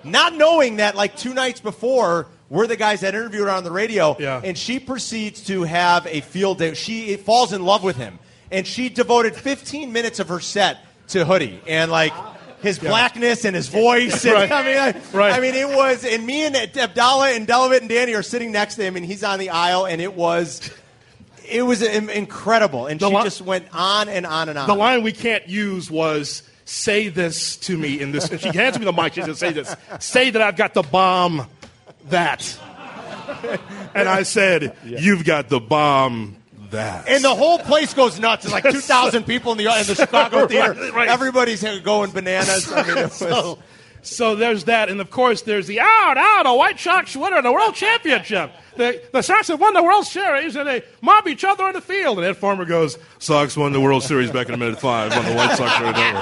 not knowing that like two nights before we're the guys that interviewed her on the radio, Yeah. and she proceeds to have a field day. She falls in love with him, and she devoted fifteen minutes of her set to Hoodie and like his Yeah. blackness and his voice. And, Right. I mean, I, Right. I mean, it was. And me and Abdallah and Delavit and Danny are sitting next to him, and he's on the aisle, and it was, it was in- incredible. And The she li- just went on and on and on. The line we can't use was, say this to me in this. And she hands me the mic. She says, say this. Say that I've got the bomb that. And I said, you've got the bomb that. And the whole place goes nuts. There's like two thousand people in the in the Chicago theater. Right, right. Everybody's going bananas. I mean, it was, so, so there's that. And, of course, there's the out, out, a White Sox winner in the World Championship. The, the Sox have won the World Series, and they mob each other on the field. And Ed Farmer goes, Sox won the World Series back in minute five when the White Sox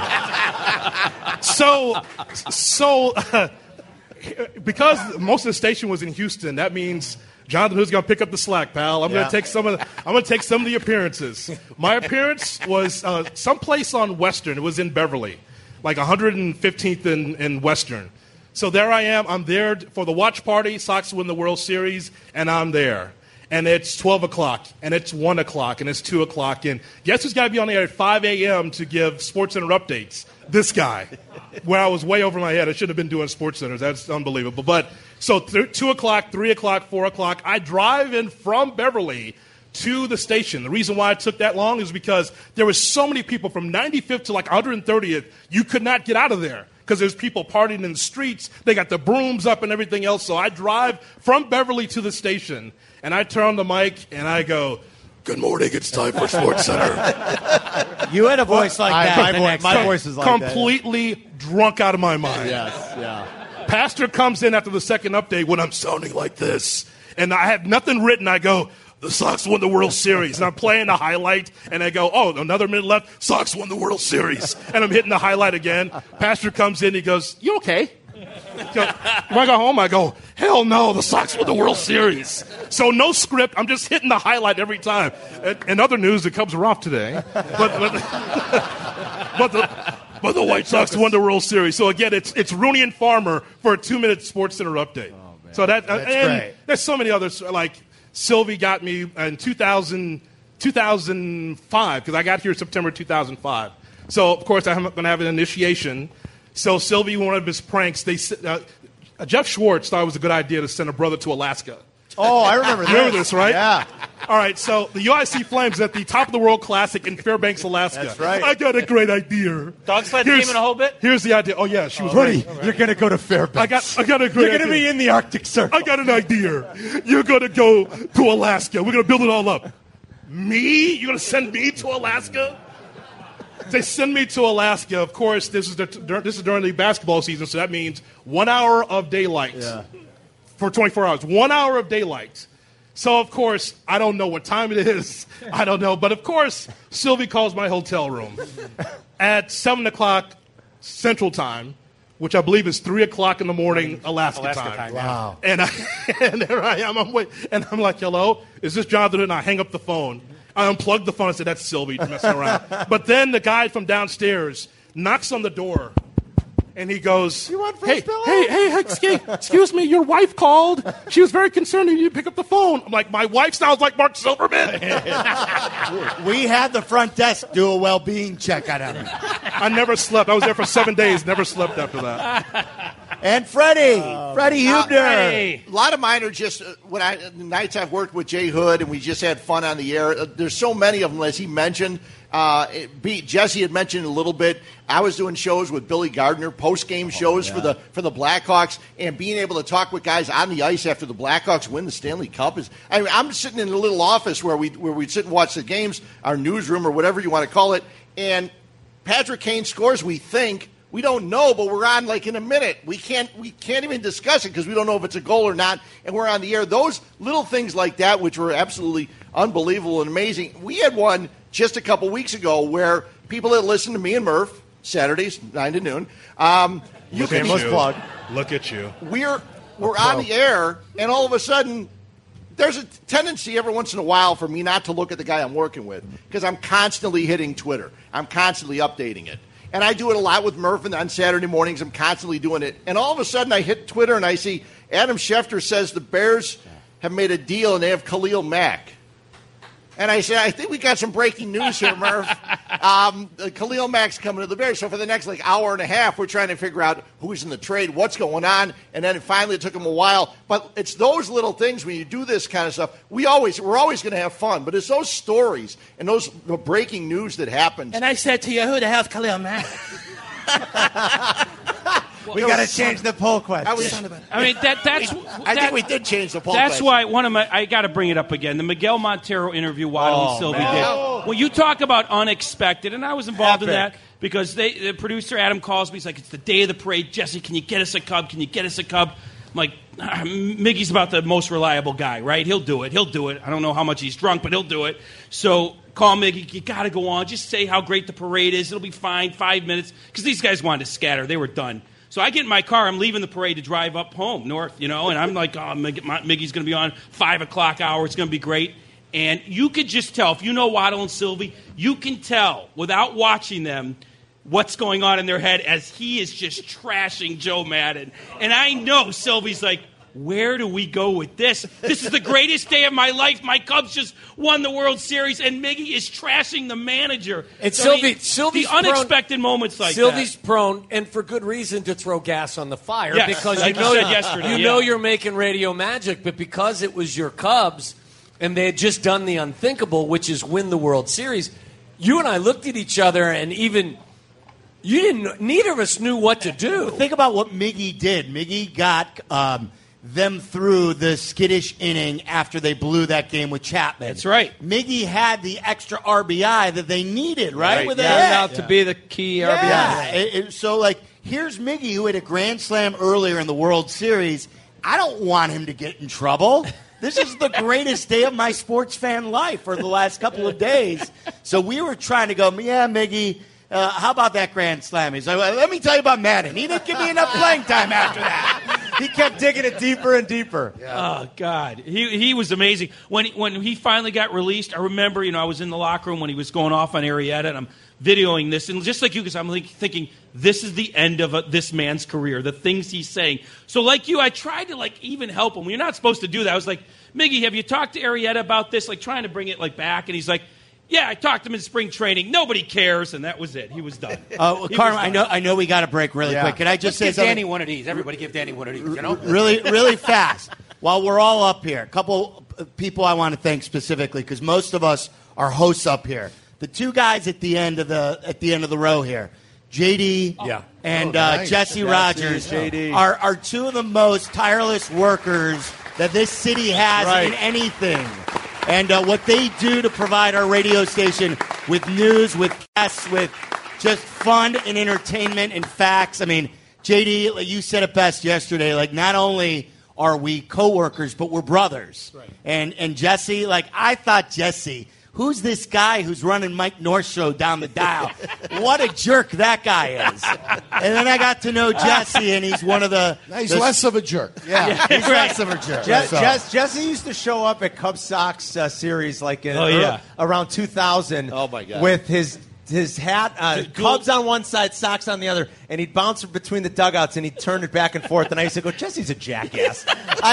are over. So, so uh, because most of the station was in Houston, that means Jonathan Hood's going to pick up the slack, pal. I'm Yeah. going to take some of the, I'm going to take some of the appearances. My appearance was uh, someplace on Western. It was in Beverly, like one hundred fifteenth and, and Western. So there I am. I'm there for the watch party. Sox win the World Series, and I'm there. And it's twelve o'clock, and it's one o'clock, and it's two o'clock. And guess who's got to be on the air at five a.m. to give SportsCenter updates? This guy. Where I was way over my head. I should have been doing SportsCenter. That's unbelievable. But so th- two o'clock, three o'clock, four o'clock, I drive in from Beverly to the station. The reason why it took that long is because there were so many people from ninety-fifth to like one hundred thirtieth, you could not get out of there because there's people partying in the streets. They got the brooms up and everything else. So I drive from Beverly to the station, and I turn on the mic, and I go, good morning, it's time for SportsCenter. You had a voice like I- that. my the vo- next my time. voice is like that, yeah. Completely drunk out of my mind. Yes, yeah. Pastor comes in after the second update when I'm sounding like this, and I have nothing written. I go, the Sox won the World Series, and I'm playing the highlight, and I go, oh, another minute left, Sox won the World Series, and I'm hitting the highlight again. Pastor comes in, he goes, you okay? When I go home, I go, hell no, the Sox won the World Series. So no script, I'm just hitting the highlight every time. And, in other news, the Cubs are off today, but but, but the but the White Sox won the World Series. So again, it's it's Rooney and Farmer for a two-minute SportsCenter update. Oh, so that That's and great. there's so many others like Sylvie got me in two thousand, two thousand five because I got here September two thousand five. So of course I'm going to have an initiation. So Sylvie, one of his pranks, they uh, Jeff Schwartz thought it was a good idea to send a brother to Alaska. Oh, I remember this. Remember this, right? Yeah. All right, so the U I C Flames at the top of the World Classic in Fairbanks, Alaska. That's right. I got a great idea. Dog sled Here's- team in a whole bit? Here's the idea. Oh, yeah, she was Hoodie, right. you're going to go to Fairbanks. I got, I got a great You're going to idea. be in the Arctic Circle. I got an idea. You're going to go to Alaska. We're going to build it all up. Me? You're going to send me to Alaska? They send me to Alaska. Of course, this is the, this is during the basketball season, so that means one hour of daylight Yeah. for twenty-four hours. One hour of daylight. So, of course, I don't know what time it is. I don't know. But, of course, Sylvie calls my hotel room at seven o'clock Central Time, which I believe is three o'clock in the morning Alaska, Alaska time. time, Wow. And, I, and there I am. I'm wait, and I'm like, hello? Is this Jonathan? And I hang up the phone. I unplugged the phone and said, that's Sylvie messing around. But then the guy from downstairs knocks on the door. And he goes, You want hey, Fresh Pillow? hey, hey, hey, excuse, excuse me, your wife called. She was very concerned you didn't pick up the phone. I'm like, my wife sounds like Mark Silverman. We had the front desk do a well-being check on him. I never slept. I was there for seven days, never slept after that. And Freddie, Freddie Uh, Hubner. A lot of mine are just uh, when I the nights I've worked with Jay Hood and we just had fun on the air. Uh, there's so many of them, as he mentioned. Uh, it beat, Jesse had mentioned a little bit. I was doing shows with Billy Gardner, post game shows for the for the Blackhawks, and being able to talk with guys on the ice after the Blackhawks win the Stanley Cup is. I mean, I'm sitting in a little office where we where we sit and watch the games, our newsroom or whatever you want to call it, and Patrick Kane scores. We think. We don't know, but we're on like in a minute. We can't we can't even discuss it because we don't know if it's a goal or not, and we're on the air. Those little things like that, which were absolutely unbelievable and amazing. We had one just a couple weeks ago where people that listen to me and Murph Saturdays nine to noon. Um, you Look can at you. Look at you. We're we're on the air, and all of a sudden. There's a tendency every once in a while for me not to look at the guy I'm working with because I'm constantly hitting Twitter. I'm constantly updating it. And I do it a lot with Murph on Saturday mornings. I'm constantly doing it. And all of a sudden I hit Twitter and I see Adam Schefter says the Bears have made a deal and they have Khalil Mack. And I said, I think we got some breaking news here, Murph. um, Khalil Mack's coming to the Bears. So for the next like hour and a half, we're trying to figure out who's in the trade, what's going on, and then finally it took them a while. But it's those little things when you do this kind of stuff. We always we're always going to have fun, but it's those stories and those the breaking news that happens. And I said to you, who the hell's Khalil Mack? We got to change the poll question. Was, I mean, that that's. I that, think we did change the poll That's question. why one of my. I got to bring it up again. The Miguel Montero interview Waddle Oh, and Sylvie man. did. Oh. When you talk about unexpected, and I was involved in Epic. that because they, the producer Adam calls me. He's like, "It's the day of the parade, Jesse. Can you get us a Cub? Can you get us a Cub?" I'm like, ah, Miggy's about the most reliable guy, right? He'll do it. He'll do it. I don't know how much he's drunk, but he'll do it. So call Miggy. You got to go on. Just say how great the parade is. It'll be fine. Five minutes. Because these guys wanted to scatter. They were done. So I get in my car. I'm leaving the parade to drive up home, north, you know, and I'm like, oh, Miggy, my, Miggy's going to be on five o'clock hour. It's going to be great. And you could just tell, if you know Waddle and Sylvie, you can tell without watching them what's going on in their head as he is just trashing Joe Madden. And I know Sylvie's like, where do we go with this? This is the greatest day of my life. My Cubs just won the World Series, and Miggy is trashing the manager. And So Sylvie, the, Sylvie's the unexpected prone, moments like Sylvie's that. prone, and for good reason, to throw gas on the fire Yes, because like you you know said yesterday, you yeah. know you're making radio magic, but because it was your Cubs and they had just done the unthinkable, which is win the World Series, you and I looked at each other and even. You didn't. Neither of us knew what to do. Think about what Miggy did. Miggy got um, them through the skittish inning after they blew that game with Chapman. That's right. Miggy had the extra R B I that they needed, right? Right. With Turned that. out to be the key R B I. Yeah. It- it- so, like, here's Miggy, who had a grand slam earlier in the World Series. I don't want him to get in trouble. This is the greatest day of my sports fan life for the last couple of days. So we were trying to go, yeah, Miggy, uh, how about that grand slam? He's like, well, let me tell you about Madden. He didn't give me enough playing time after that. He kept digging it deeper and deeper. Oh God, he he was amazing. When when he finally got released, I remember, you know, I was in the locker room when he was going off on Arrieta, and I'm videoing this, and just like you, because I'm like thinking this is the end of a, this man's career. The things he's saying. So like you, I tried to like even help him. You're not supposed to do that. I was like, Miggy, have you talked to Arrieta about this? Like trying to bring it like back, and he's like, yeah, I talked to him in spring training. Nobody cares, and that was it. He was done. Uh, well, He Carmen, was I done. know I know we got to break really Yeah. quick. Can I just Just say give something? Danny one of these. Everybody give Danny one of these, you know? really, really fast. While we're all up here, a couple of people I want to thank specifically because most of us are hosts up here. The two guys at the end of the at the end of the row here, J D Yeah. and Oh, uh, nice. Jesse Jesse, Rogers, J D. are are two of the most tireless workers that this city has Right. in anything. And uh, what they do to provide our radio station with news, with guests, with just fun and entertainment and facts. I mean, J D, like you said it best yesterday. Like, not only are we coworkers, but we're brothers. Right. And and Jesse, like I thought, Jesse, who's this guy who's running Mike North show down the dial? What a jerk that guy is. And then I got to know Jesse, and he's one of the. He's the- less of a jerk. Yeah, he's less of a jerk. Je- So- Jess, Jesse used to show up at Cubs Sox uh, series like in Oh, yeah. around two thousand Oh, my God. with his his hat, uh, Cubs on one side, Sox on the other, and he'd bounce between the dugouts and he'd turn it back and forth. And I used to go, Jesse's a jackass.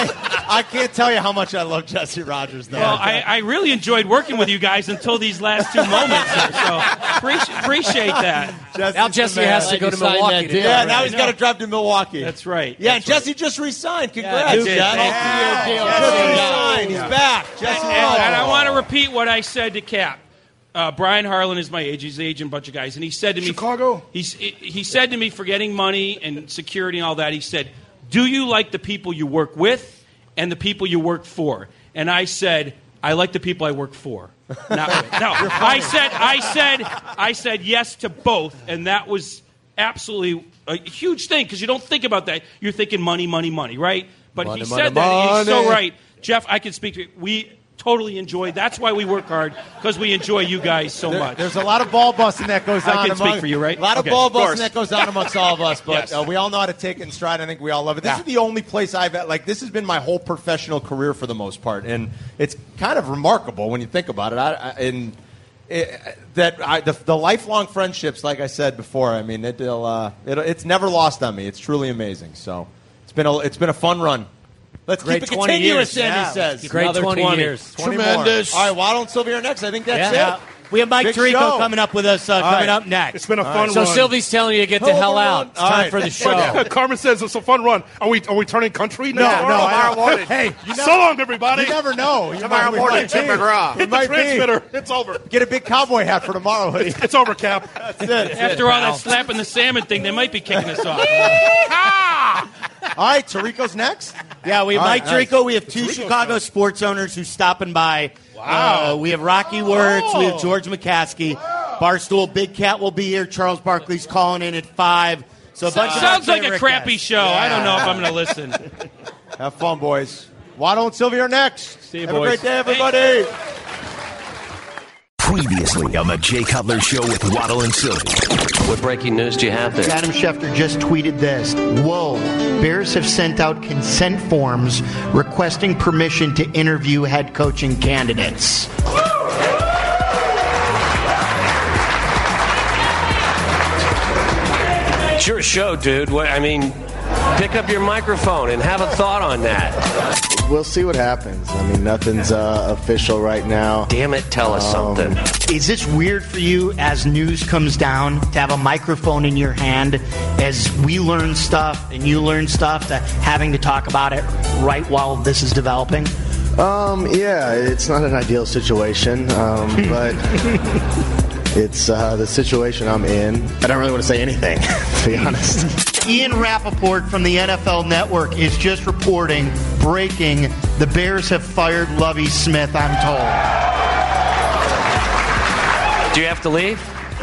I I can't tell you how much I love Jesse Rogers, though. Well, I, I really enjoyed working with you guys until these last two moments here, so appreciate, appreciate that. Jesse's Now the Jesse man. has to go to Milwaukee. to do Yeah, it. now he's got to drive to Milwaukee. That's right. Yeah, That's and Jesse just resigned. Congrats, I did. Jesse. Multi-year deal. Jesse Yeah. resigned. He's back. Jesse And, and, and I Rogers. want to repeat what I said to Cap. Uh, Brian Harlan is my age. He's the agent, bunch of guys, and he said to me, Chicago? He's, he said to me, forgetting money and security and all that. He said, "Do you like the people you work with and the people you work for?" And I said, "I like the people I work for." Not with. No, I said, I said, I said yes to both, and that was absolutely a huge thing because you don't think about that. You're thinking money, money, money, right? But Money, he money, said that. and He's so money. right. Jeff, I can speak to you. We totally enjoy. That's why we work hard, because we enjoy you guys so There- much. There's a lot of ball busting that goes I on. can speak among, for you, right? A lot of Okay. ball Of course. busting that goes on amongst all of us, but Yes. uh, we all know how to take it in stride. I think we all love it. This Yeah. is the only place I've had, like, this has been my whole professional career for the most part, and it's kind of remarkable when you think about it. I, I, and it, that I, the, the lifelong friendships, like I said before, I mean, it, it'll, uh, it, it's never lost on me. It's truly amazing. So it's been a, it's been a fun run. Let's Great keep it twenty continuous, years. Sandy Yeah, says. Great twenty, twenty years. twenty Tremendous. More. All right, Waddle and Sylvie are next. I think that's Yeah. it. We have Mike Big Tirico show. coming up with us uh, All coming right. up next. It's been a All fun right. So run. Sylvie's telling you to get the Hell hell of a out. run. It's All time right. for the show. Carmen says it's a fun run. Are we are we turning country No, now? no, Tomorrow I don't- morning. Hey, you so never- long, everybody. You never know. You Tomorrow might- morning, might Tim be. McGraw. It Hit the might be. transmitter. It's over. Get a big cowboy hat for tomorrow, hoodie. It's over, Cap. That's it. After all that slapping the salmon thing, they might be kicking us off. All right, Tirico's next. Yeah, we have All Mike right, Tirico. We have two Tirico's Chicago nice. sports owners who's stopping by. Wow. Uh, we have Rocky Wirtz. We Oh. have George McCaskey. Barstool Big Cat will be here. Charles Barkley's calling in at five. So a bunch of Sounds our like a favorite crappy guests. show. I don't know if I'm going to listen. Have fun, boys. Waddle and Sylvie are next. See you, Have boys. a great day, everybody. Previously on the Jay Cutler Show with Waddle and Sylvie. What breaking news do you have there? Adam Schefter just tweeted this. Whoa. Bears have sent out consent forms requesting permission to interview head coaching candidates. It's your show, dude. What, I mean, pick up your microphone and have a thought on that. We'll see what happens. I mean, nothing's uh, official right now. Damn it, tell us Um, something. Is this weird for you as news comes down to have a microphone in your hand as we learn stuff and you learn stuff, to having to talk about it right while this is developing? Um, yeah, it's not an ideal situation, um, but it's uh, the situation I'm in. I don't really want to say anything, to be honest. Ian Rappaport from the N F L Network is just reporting, breaking, the Bears have fired Lovie Smith, I'm told. Do you have to leave?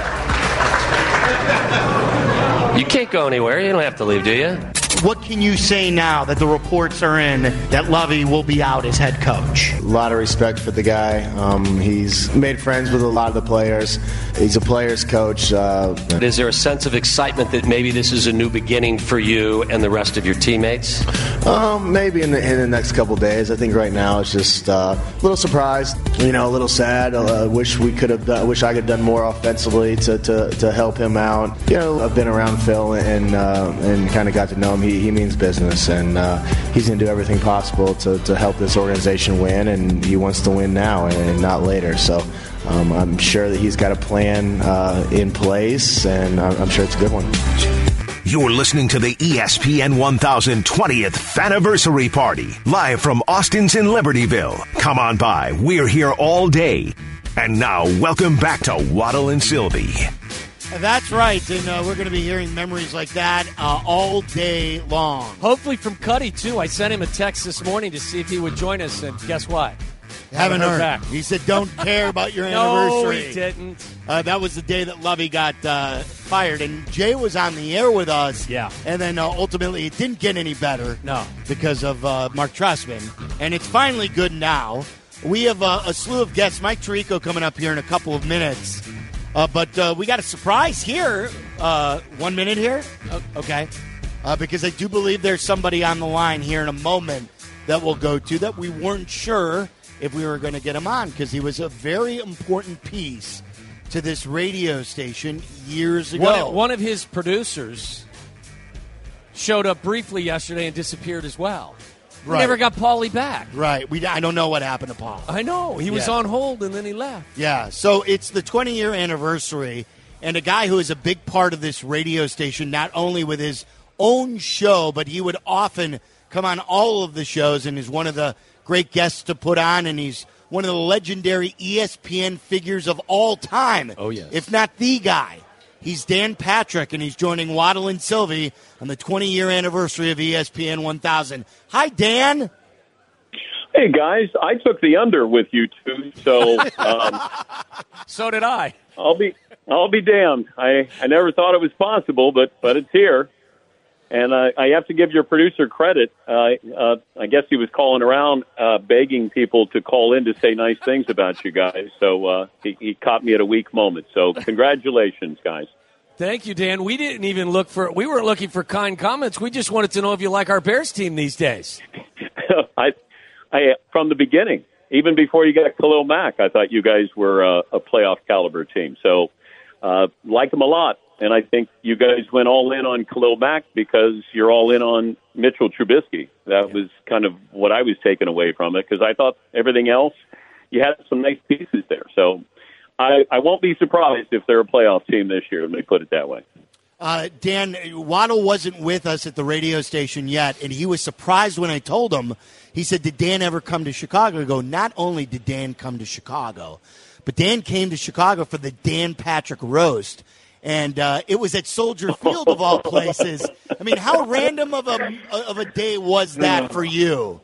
You can't go anywhere. You don't have to leave, do you? What can you say now that the reports are in that Lovie will be out as head coach? A lot of respect for the guy. Um, he's made friends with a lot of the players. He's a player's coach. Uh, Is there a sense of excitement that maybe this is a new beginning for you and the rest of your teammates? Um, maybe in the, in the next couple days. I think right now it's just uh, a little surprised, you know, a little sad. I uh, wish we could have. Done, wish I could have done more offensively to, to, to help him out. You know, I've been around Phil and uh, and kind of got to know him. He, he means business, and uh, he's going to do everything possible to, to help this organization win. And he wants to win now and not later. So um, I'm sure that he's got a plan uh, in place, and I'm, I'm sure it's a good one. You're listening to the E S P N one thousand twentieth Anniversary Party, live from Austin's in Libertyville. Come on by. We're here all day. And now, welcome back to Waddle and Sylvie. That's right, and uh, we're going to be hearing memories like that uh, all day long. Hopefully from Cuddy, too. I sent him a text this morning to see if he would join us, and guess what? Haven't heard. back. He said, "Don't care about your No, anniversary." he didn't. Uh, that was the day that Lovie got uh, fired, and Jay was on the air with us. Yeah. And then uh, ultimately, it didn't get any better. No. Because of uh, Mark Trestman, and it's finally good now. We have uh, a slew of guests. Mike Tirico coming up here in a couple of minutes, uh, but uh, we got a surprise here. Uh, one minute here, oh, okay, uh, because I do believe there's somebody on the line here in a moment that we'll go to that we weren't sure if we were going to get him on, because he was a very important piece to this radio station years ago. One, one of his producers showed up briefly yesterday and disappeared as well. We Right. never got Paulie back. Right. We, I don't know what happened to Paul. I know. He was Yeah. on hold, and then he left. Yeah, so it's the twenty-year anniversary, and a guy who is a big part of this radio station, not only with his own show, but he would often come on all of the shows and is one of the great guests to put on, and he's one of the legendary E S P N figures of all time. Oh, yes. If not the guy. He's Dan Patrick, and he's joining Waddle and Sylvie on the twenty-year anniversary of E S P N one thousand. Hi, Dan. Hey, guys. I took the under with you two, so um, So did I. I'll be I'll be damned. I, I never thought it was possible, but, but it's here. And uh, I have to give your producer credit. Uh, uh, I guess he was calling around uh, begging people to call in to say nice things about you guys, so uh, he, he caught me at a weak moment. So congratulations, guys. Thank you, Dan. We didn't even look for – we weren't looking for kind comments. We just wanted to know if you like our Bears team these days. I, I from the beginning, even before you got Khalil Mack, I thought you guys were a, a playoff caliber team. So, uh, like them a lot. And I think you guys went all in on Khalil Mack because you're all in on Mitchell Trubisky. That was kind of what I was taking away from it, because I thought everything else, you had some nice pieces there. So I, I won't be surprised if they're a playoff team this year, let me put it that way. Uh, Dan, Waddle wasn't with us at the radio station yet, and he was surprised when I told him. He said, did Dan ever come to Chicago? I go, not only did Dan come to Chicago, but Dan came to Chicago for the Dan Patrick Roast. And uh, it was at Soldier Field, of all places. I mean, how random of a of a day was that for you?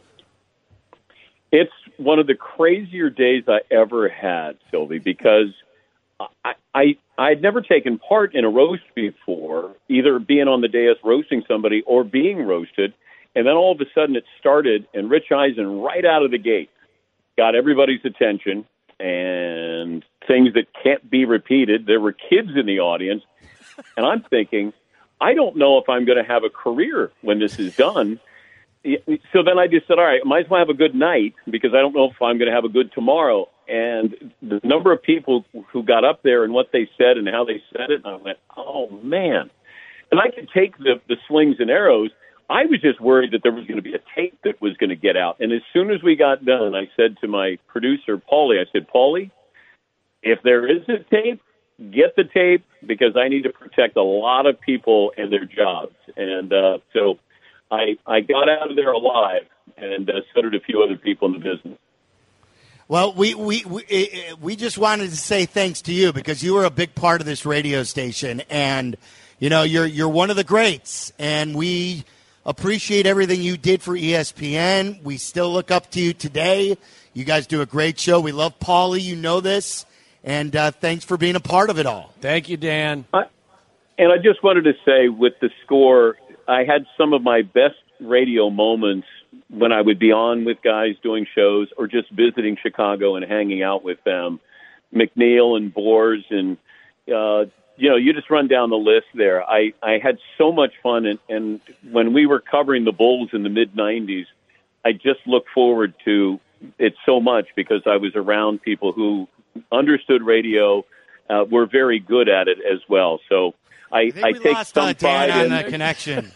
It's one of the crazier days I ever had, Sylvie, because I, I I'd never taken part in a roast before, either being on the dais roasting somebody or being roasted. And then all of a sudden it started, and Rich Eisen, right out of the gate, got everybody's attention. And things that can't be repeated. There were kids in the audience, and I'm thinking, I don't know if I'm going to have a career when this is done. So then I just said, all right, I might as well have a good night, because I don't know if I'm going to have a good tomorrow. And the number of people who got up there and what they said and how they said it, and I went, oh, man. And I could take the, the slings and arrows. I was just worried that there was going to be a tape that was going to get out. And as soon as we got done, I said to my producer, Paulie, I said, Paulie, if there is a tape, get the tape, because I need to protect a lot of people and their jobs. And uh, so I, I got out of there alive, and uh, so did a few other people in the business. Well, we, we, we, we just wanted to say thanks to you, because you were a big part of this radio station. And, you know, you're you're one of the greats. And we appreciate everything you did for E S P N. We still look up to you today. You guys do a great show. We love Paulie. You know this. And uh, thanks for being a part of it all. Thank you, Dan. I, and I just wanted to say, with the score, I had some of my best radio moments when I would be on with guys doing shows or just visiting Chicago and hanging out with them. McNeil and Boers and uh you know, you just run down the list there. I, I had so much fun, and, and when we were covering the Bulls in the mid nineties, I just look forward to it so much, because I was around people who understood radio, uh, were very good at it as well. So I, I, think I we take lost, some uh, Dan pride on in the connection.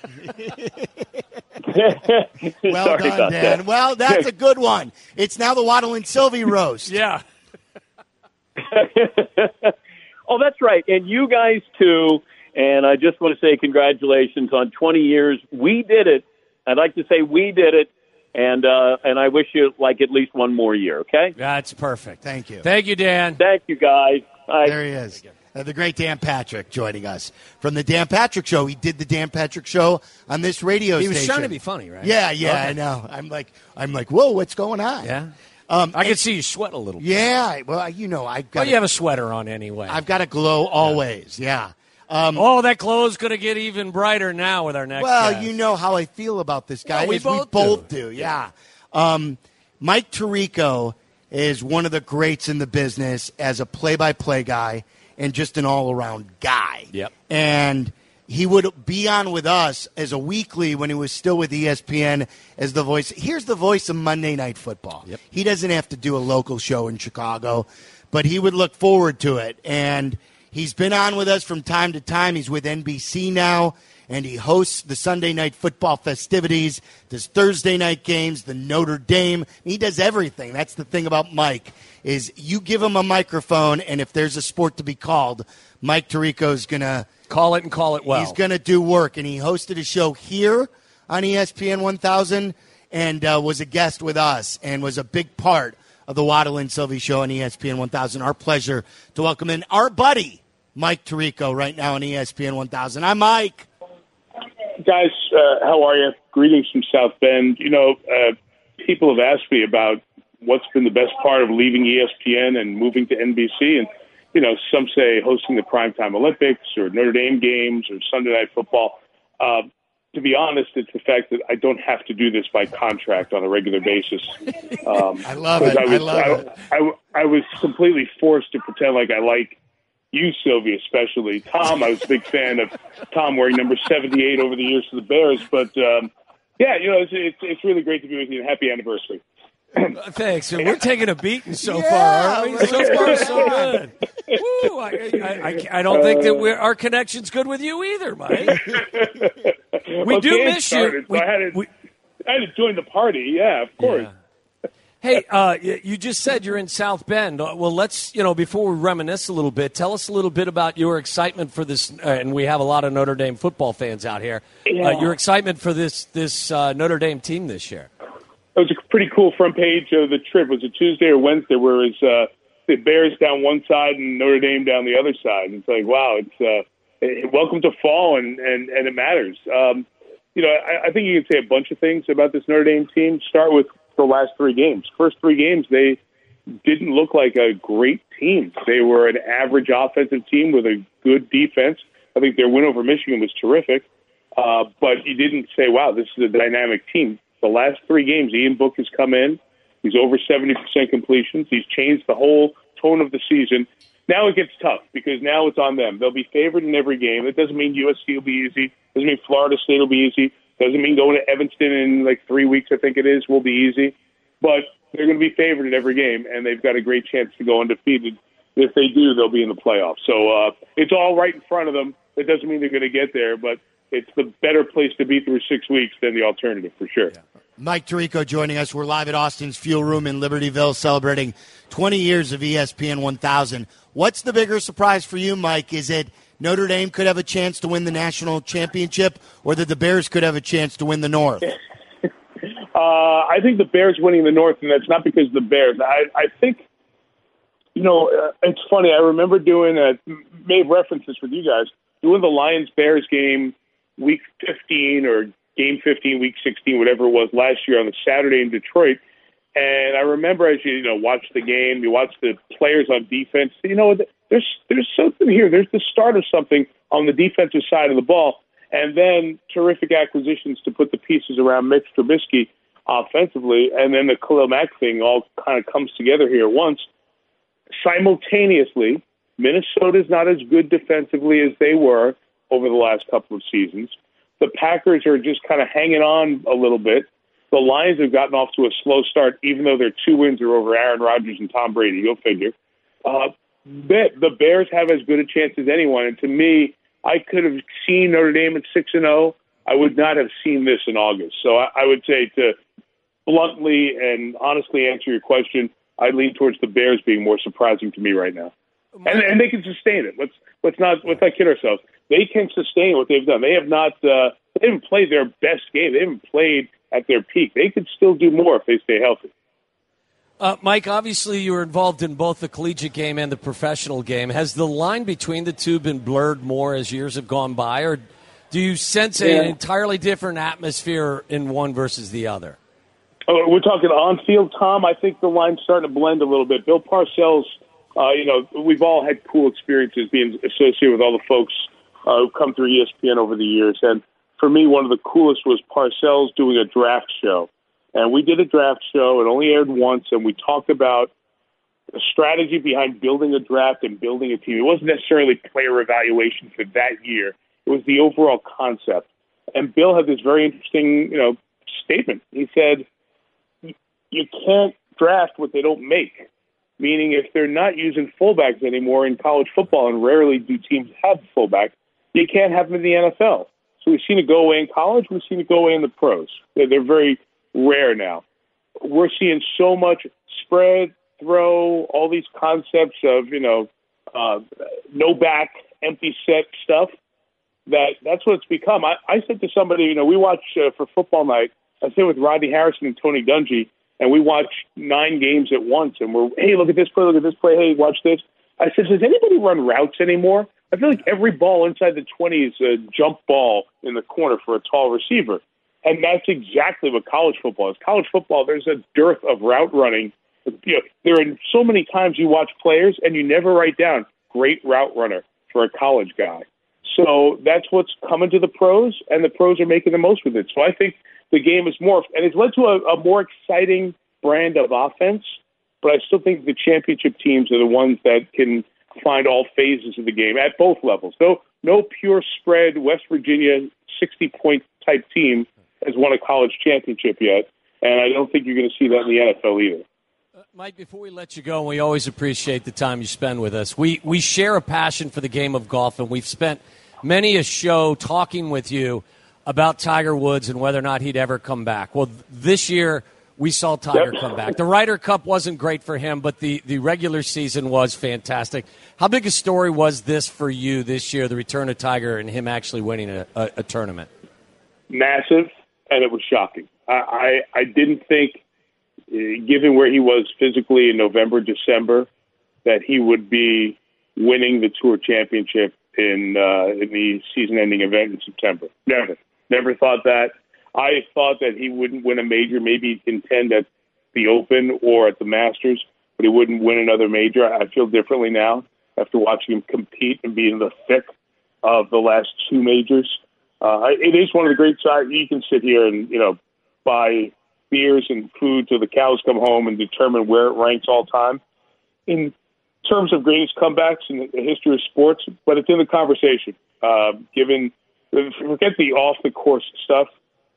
well Sorry done, about Dan. that. Well, that's a good one. It's now the Waddle and Sylvie roast. Yeah. Oh, that's right. And you guys, too. And I just want to say congratulations on twenty years. We did it. I'd like to say we did it. And uh, and I wish you, like, at least one more year, okay? That's perfect. Thank you. Thank you, Dan. Thank you, guys. Bye. There he is. Uh, the great Dan Patrick joining us from the Dan Patrick Show. He did the Dan Patrick Show on this radio He station. was trying to be funny, right? Yeah, yeah, Okay. I know. I'm like, I'm like, whoa, what's going on? Yeah. Um, I can and- see you sweat a little bit. Yeah, well, you know, I've got. Well, you have a sweater on anyway. I've got to glow always. Yeah. Um, oh, that glow's going to get even brighter now with our next well, guest. you know how I feel about this guy. Well, we as both both do. do. Yeah. Um, Mike Tirico is one of the greats in the business as a play-by-play guy and just an all-around guy. Yep. And he would be on with us as a weekly when he was still with E S P N as the voice. Here's the voice of Monday Night Football. Yep. He doesn't have to do a local show in Chicago, but he would look forward to it. And he's been on with us from time to time. He's with N B C now, and he hosts the Sunday Night Football festivities, does Thursday night games, the Notre Dame. He does everything. That's the thing about Mike, is you give him a microphone, and if there's a sport to be called, Mike Tirico's going to call it and call it well. He's going to do work, and he hosted a show here on E S P N one thousand and uh, was a guest with us and was a big part of the Waddle and Sylvie show on E S P N one thousand. Our pleasure to welcome in our buddy, Mike Tirico, right now on E S P N one thousand. Hi, Mike. Guys, uh, how are you? Greetings from South Bend. You know, uh, people have asked me about what's been the best part of leaving E S P N and moving to N B C, and you know, some say hosting the Primetime Olympics or Notre Dame games or Sunday Night Football. Uh, to be honest, it's the fact that I don't have to do this by contract on a regular basis. Um, I love it. I, was, I love I, it. I, I was completely forced to pretend like I like you, Sylvia, especially. Tom, I was a big fan of Tom wearing number seventy-eight over the years for the Bears. But, um, yeah, you know, it's, it's, it's really great to be with you, and happy anniversary. Thanks. We're taking a beating so Yeah, far, aren't we? right. So far, so good. Woo, I, I, I, I don't think that we're, our connection's good with you either, Mike. We Well, do Dan miss started, you. So We- I, had to, we- I had to join the party. Yeah, of course. Hey, uh, y- you just said you're in South Bend. Uh, Well, let's, you know, before we reminisce a little bit, tell us a little bit about your excitement for this. Uh, and we have a lot of Notre Dame football fans out here. Yeah. Uh, your excitement for this this uh, Notre Dame team this year. It was a pretty cool front page of the trip. Was it Tuesday or Wednesday where it was uh, the Bears down one side and Notre Dame down the other side? It's like, wow, it's uh, it, welcome to fall, and, and, and it matters. Um, you know, I, I think you can say a bunch of things about this Notre Dame team. Start with the last three games. First three games, they didn't look like a great team. They were an average offensive team with a good defense. I think their win over Michigan was terrific. Uh, but you didn't say, wow, this is a dynamic team. The last three games, Ian Book has come in. He's over seventy percent completions. He's changed the whole tone of the season. Now it gets tough because now it's on them. They'll be favored in every game. It doesn't mean U S C will be easy. It doesn't mean Florida State will be easy. Doesn't mean going to Evanston in like three weeks, I think it is, will be easy. But they're going to be favored in every game, and they've got a great chance to go undefeated. If they do, they'll be in the playoffs. So uh, it's all right in front of them. It doesn't mean they're going to get there, but it's the better place to be through six weeks than the alternative for sure. Yeah. Mike Tirico joining us. We're live at Austin's Fuel Room in Libertyville celebrating twenty years of E S P N one thousand. What's the bigger surprise for you, Mike? Is it Notre Dame could have a chance to win the national championship, or that the Bears could have a chance to win the North? uh, I think the Bears winning the North, and that's not because of the Bears. I, I think, you know, uh, it's funny. I remember doing a, may have referenced this with you guys, doing the Lions-Bears game week fifteen or game fifteen, week sixteen, whatever it was last year on the Saturday in Detroit. And I remember as you, you know, watch the game, you watch the players on defense, you know, there's there's something here. There's the start of something on the defensive side of the ball. And then terrific acquisitions to put the pieces around Mitch Trubisky offensively. And then the Khalil Mack thing all kind of comes together here at once. Simultaneously, Minnesota's not as good defensively as they were over the last couple of seasons. The Packers are just kind of hanging on a little bit. The Lions have gotten off to a slow start, even though their two wins are over Aaron Rodgers and Tom Brady. Go figure. Uh, the Bears have as good a chance as anyone. And to me, I could have seen Notre Dame at six and zero. I would not have seen this in August. So I, I would say, to bluntly and honestly answer your question, I lean towards the Bears being more surprising to me right now. And, and they can sustain it. Let's let's not let's not kid ourselves. They can sustain what they've done. They have not. Uh, they haven't played their best game. They haven't played at their peak. They could still do more if they stay healthy. Uh, Mike, obviously you were involved in both the collegiate game and the professional game. Has the line between the two been blurred more as years have gone by, or do you sense Yeah. an entirely different atmosphere in one versus the other? Oh, we're talking on field, Tom. I think the line's starting to blend a little bit. Bill Parcells, uh, you know, we've all had cool experiences being associated with all the folks uh, who come through E S P N over the years. And for me, one of the coolest was Parcells doing a draft show. And we did a draft show. It only aired once, and we talked about the strategy behind building a draft and building a team. It wasn't necessarily player evaluation for that year. It was the overall concept. And Bill had this very interesting, you know, statement. He said, you can't draft what they don't make, meaning if they're not using fullbacks anymore in college football, and rarely do teams have fullbacks, you can't have them in the N F L. So we've seen it go away in college. We've seen it go away in the pros. They're, they're very rare now. We're seeing so much spread, throw, all these concepts of, you know, uh, no back, empty set stuff, that that's what it's become. I, I said to somebody, you know, we watch uh, for football night, I sit with Rodney Harrison and Tony Dungy, and we watch nine games at once, and we're, hey, look at this play, look at this play, hey, watch this. I said, does anybody run routes anymore? I feel like every ball inside the twenty is a jump ball in the corner for a tall receiver. And that's exactly what college football is. College football, there's a dearth of route running. You know, there are so many times you watch players and you never write down great route runner for a college guy. So that's what's coming to the pros, and the pros are making the most with it. So I think the game is morphed, and it's led to a, a more exciting brand of offense, but I still think the championship teams are the ones that can find all phases of the game at both levels. No, no pure spread West Virginia sixty-point type team has won a college championship yet, and I don't think you're going to see that in the N F L either. Mike, before we let you go, we always appreciate the time you spend with us. We we share a passion for the game of golf, and we've spent many a show talking with you about Tiger Woods and whether or not he'd ever come back. Well, this year we saw Tiger Yep. come back. The Ryder Cup wasn't great for him, but the, the regular season was fantastic. How big a story was this for you this year, the return of Tiger and him actually winning a, a, a tournament? Massive, and it was shocking. I, I, I didn't think, uh, given where he was physically in November, December, that he would be winning the Tour Championship in uh, in the season-ending event in September. Never. Never thought that. I thought that he wouldn't win a major, maybe contend at the Open or at the Masters, but he wouldn't win another major. I feel differently now after watching him compete and be in the thick of the last two majors. Uh, it is one of the great sides. You can sit here and, you know, buy beers and food till the cows come home and determine where it ranks all time in terms of greatest comebacks in the history of sports, but it's in the conversation. Uh, given, forget the off-the-course stuff,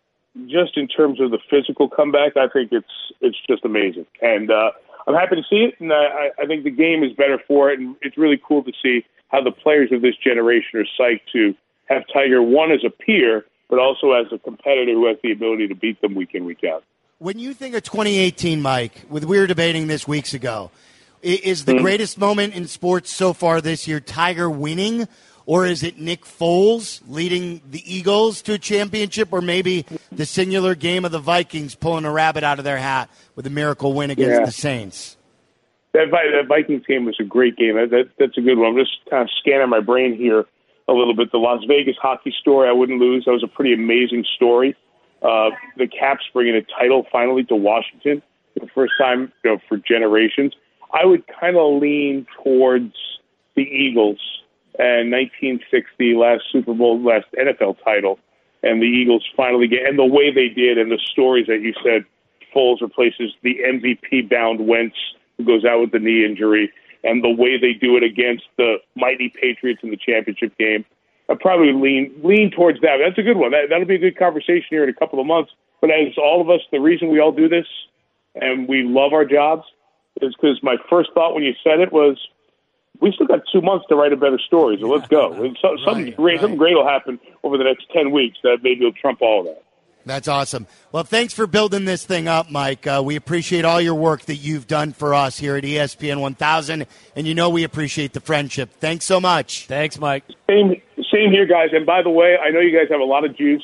just in terms of the physical comeback, I think it's it's just amazing. And uh, I'm happy to see it, and I, I think the game is better for it, and it's really cool to see how the players of this generation are psyched to have Tiger, one, as a peer, but also as a competitor who has the ability to beat them week in, week out. When you think of twenty eighteen, Mike, with we were debating this weeks ago, is the mm-hmm. greatest moment in sports so far this year Tiger winning, or is it Nick Foles leading the Eagles to a championship, or maybe the singular game of the Vikings pulling a rabbit out of their hat with a miracle win against yeah. the Saints? That, that Vikings game was a great game. That, that, that's a good one. I'm just kind of scanning my brain here a little bit. The Las Vegas hockey story, I wouldn't lose. That was a pretty amazing story. Uh, the Caps bringing a title finally to Washington for the first time, you know, for generations. I would kind of lean towards the Eagles and nineteen sixty, last Super Bowl, last N F L title, and the Eagles finally get, and the way they did, and the stories that you said, Foles replaces the M V P-bound Wentz, who goes out with the knee injury, and the way they do it against the mighty Patriots in the championship game. I'd probably lean lean towards that. That's a good one. That, that'll be a good conversation here in a couple of months. But as all of us, the reason we all do this and we love our jobs is because my first thought when you said it was, we still got two months to write a better story, so let's go. So, right, something great, right. something great will happen over the next ten weeks that maybe will trump all of that. That's awesome. Well, thanks for building this thing up, Mike. Uh, we appreciate all your work that you've done for us here at E S P N one thousand, and you know we appreciate the friendship. Thanks so much. Thanks, Mike. Same, same here, guys. And by the way, I know you guys have a lot of juice,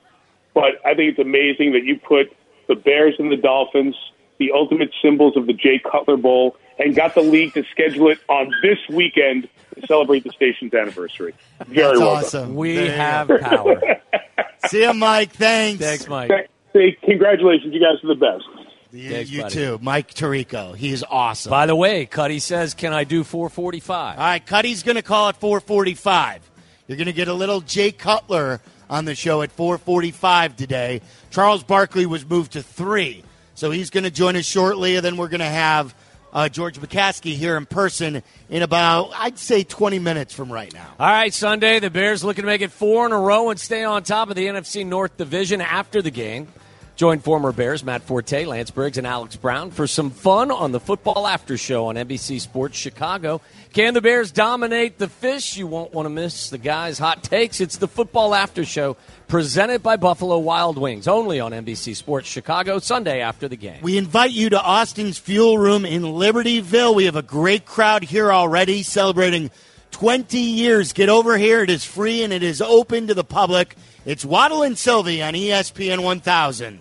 but I think it's amazing that you put the Bears and the Dolphins, the ultimate symbols of the Jay Cutler Bowl, and got the league to schedule it on this weekend to celebrate the station's anniversary. Very That's well awesome. done. We have power. See you, Mike. Thanks. Thanks, Mike. Hey, congratulations. You guys are the best. You, Thanks, you buddy. too. Mike Tirico. He is awesome. By the way, Cuddy says, can I do four forty-five? All right, Cuddy's going to call it four forty-five. You're going to get a little Jay Cutler on the show at four forty-five today. Charles Barkley was moved to three, so he's going to join us shortly, and then we're going to have uh, George McCaskey here in person in about, I'd say, twenty minutes from right now. All right, Sunday, the Bears looking to make it four in a row and stay on top of the N F C North Division after the game. Join former Bears Matt Forte, Lance Briggs, and Alex Brown for some fun on the Football After Show on N B C Sports Chicago. Can the Bears dominate the fish? You won't want to miss the guys' hot takes. It's the Football After Show presented by Buffalo Wild Wings, only on N B C Sports Chicago, Sunday after the game. We invite you to Austin's Fuel Room in Libertyville. We have a great crowd here already celebrating twenty years. Get over here. It is free and it is open to the public. It's Waddle and Sylvie on E S P N one thousand.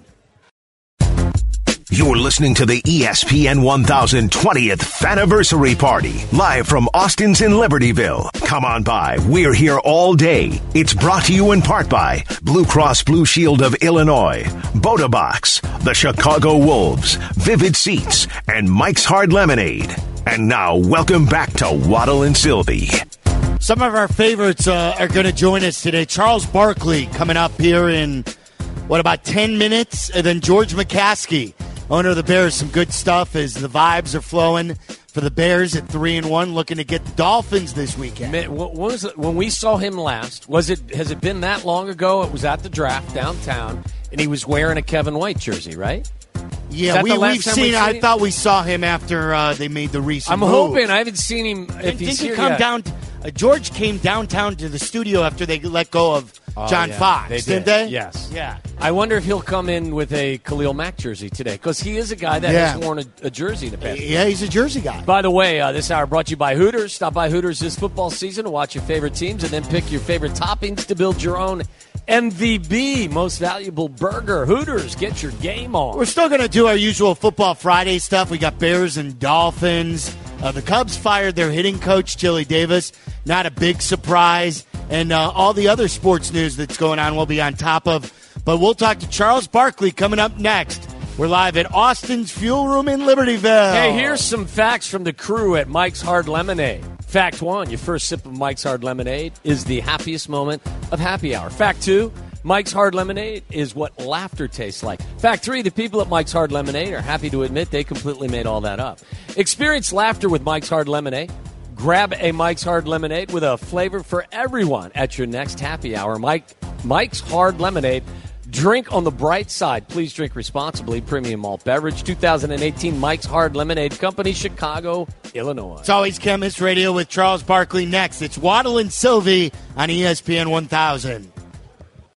You're listening to the E S P N one thousand twentieth Anniversary Party, live from Austin's in Libertyville. Come on by. We're here all day. It's brought to you in part by Blue Cross Blue Shield of Illinois, Bodabox, the Chicago Wolves, Vivid Seats, and Mike's Hard Lemonade. And now, welcome back to Waddle and Sylvie. Some of our favorites uh, are going to join us today. Charles Barkley coming up here in, what, about ten minutes? And then George McCaskey, owner of the Bears. Some good stuff as the vibes are flowing for the Bears at three and one, looking to get the Dolphins this weekend. Man, what was it, when we saw him last, was it has it been that long ago? It was at the draft downtown, and he was wearing a Kevin White jersey, right? Yeah, we, we've seen. We've I seen thought we saw him after uh, they made the recent. I'm move. hoping. I haven't seen him. If Didn't, he's didn't he here come yet. down? Uh, George came downtown to the studio after they let go of Oh, John yeah. Fox, They didn't did. they? Yes. Yeah. I wonder if he'll come in with a Khalil Mack jersey today, because he is a guy that Yeah. has worn a, a jersey in the past. Yeah, he's a Jersey guy. By the way, uh, this hour brought to you by Hooters. Stop by Hooters this football season to watch your favorite teams and then pick your favorite toppings to build your own M V B, most valuable burger. Hooters, get your game on. We're still going to do our usual Football Friday stuff. We got Bears and Dolphins. Uh, the Cubs fired their hitting coach, Chili Davis. Not a big surprise. And uh, all the other sports news that's going on we'll be on top of. But we'll talk to Charles Barkley coming up next. We're live at Austin's Fuel Room in Libertyville. Hey, here's some facts from the crew at Mike's Hard Lemonade. Fact one, your first sip of Mike's Hard Lemonade is the happiest moment of happy hour. Fact two, Mike's Hard Lemonade is what laughter tastes like. Fact three, the people at Mike's Hard Lemonade are happy to admit they completely made all that up. Experience laughter with Mike's Hard Lemonade. Grab a Mike's Hard Lemonade with a flavor for everyone at your next happy hour. Mike, Mike's Hard Lemonade. Drink on the bright side. Please drink responsibly. Premium malt beverage. two thousand eighteen Mike's Hard Lemonade Company, Chicago, Illinois. It's always Chemist Radio with Charles Barkley next. It's Waddle and Sylvie on E S P N one thousand.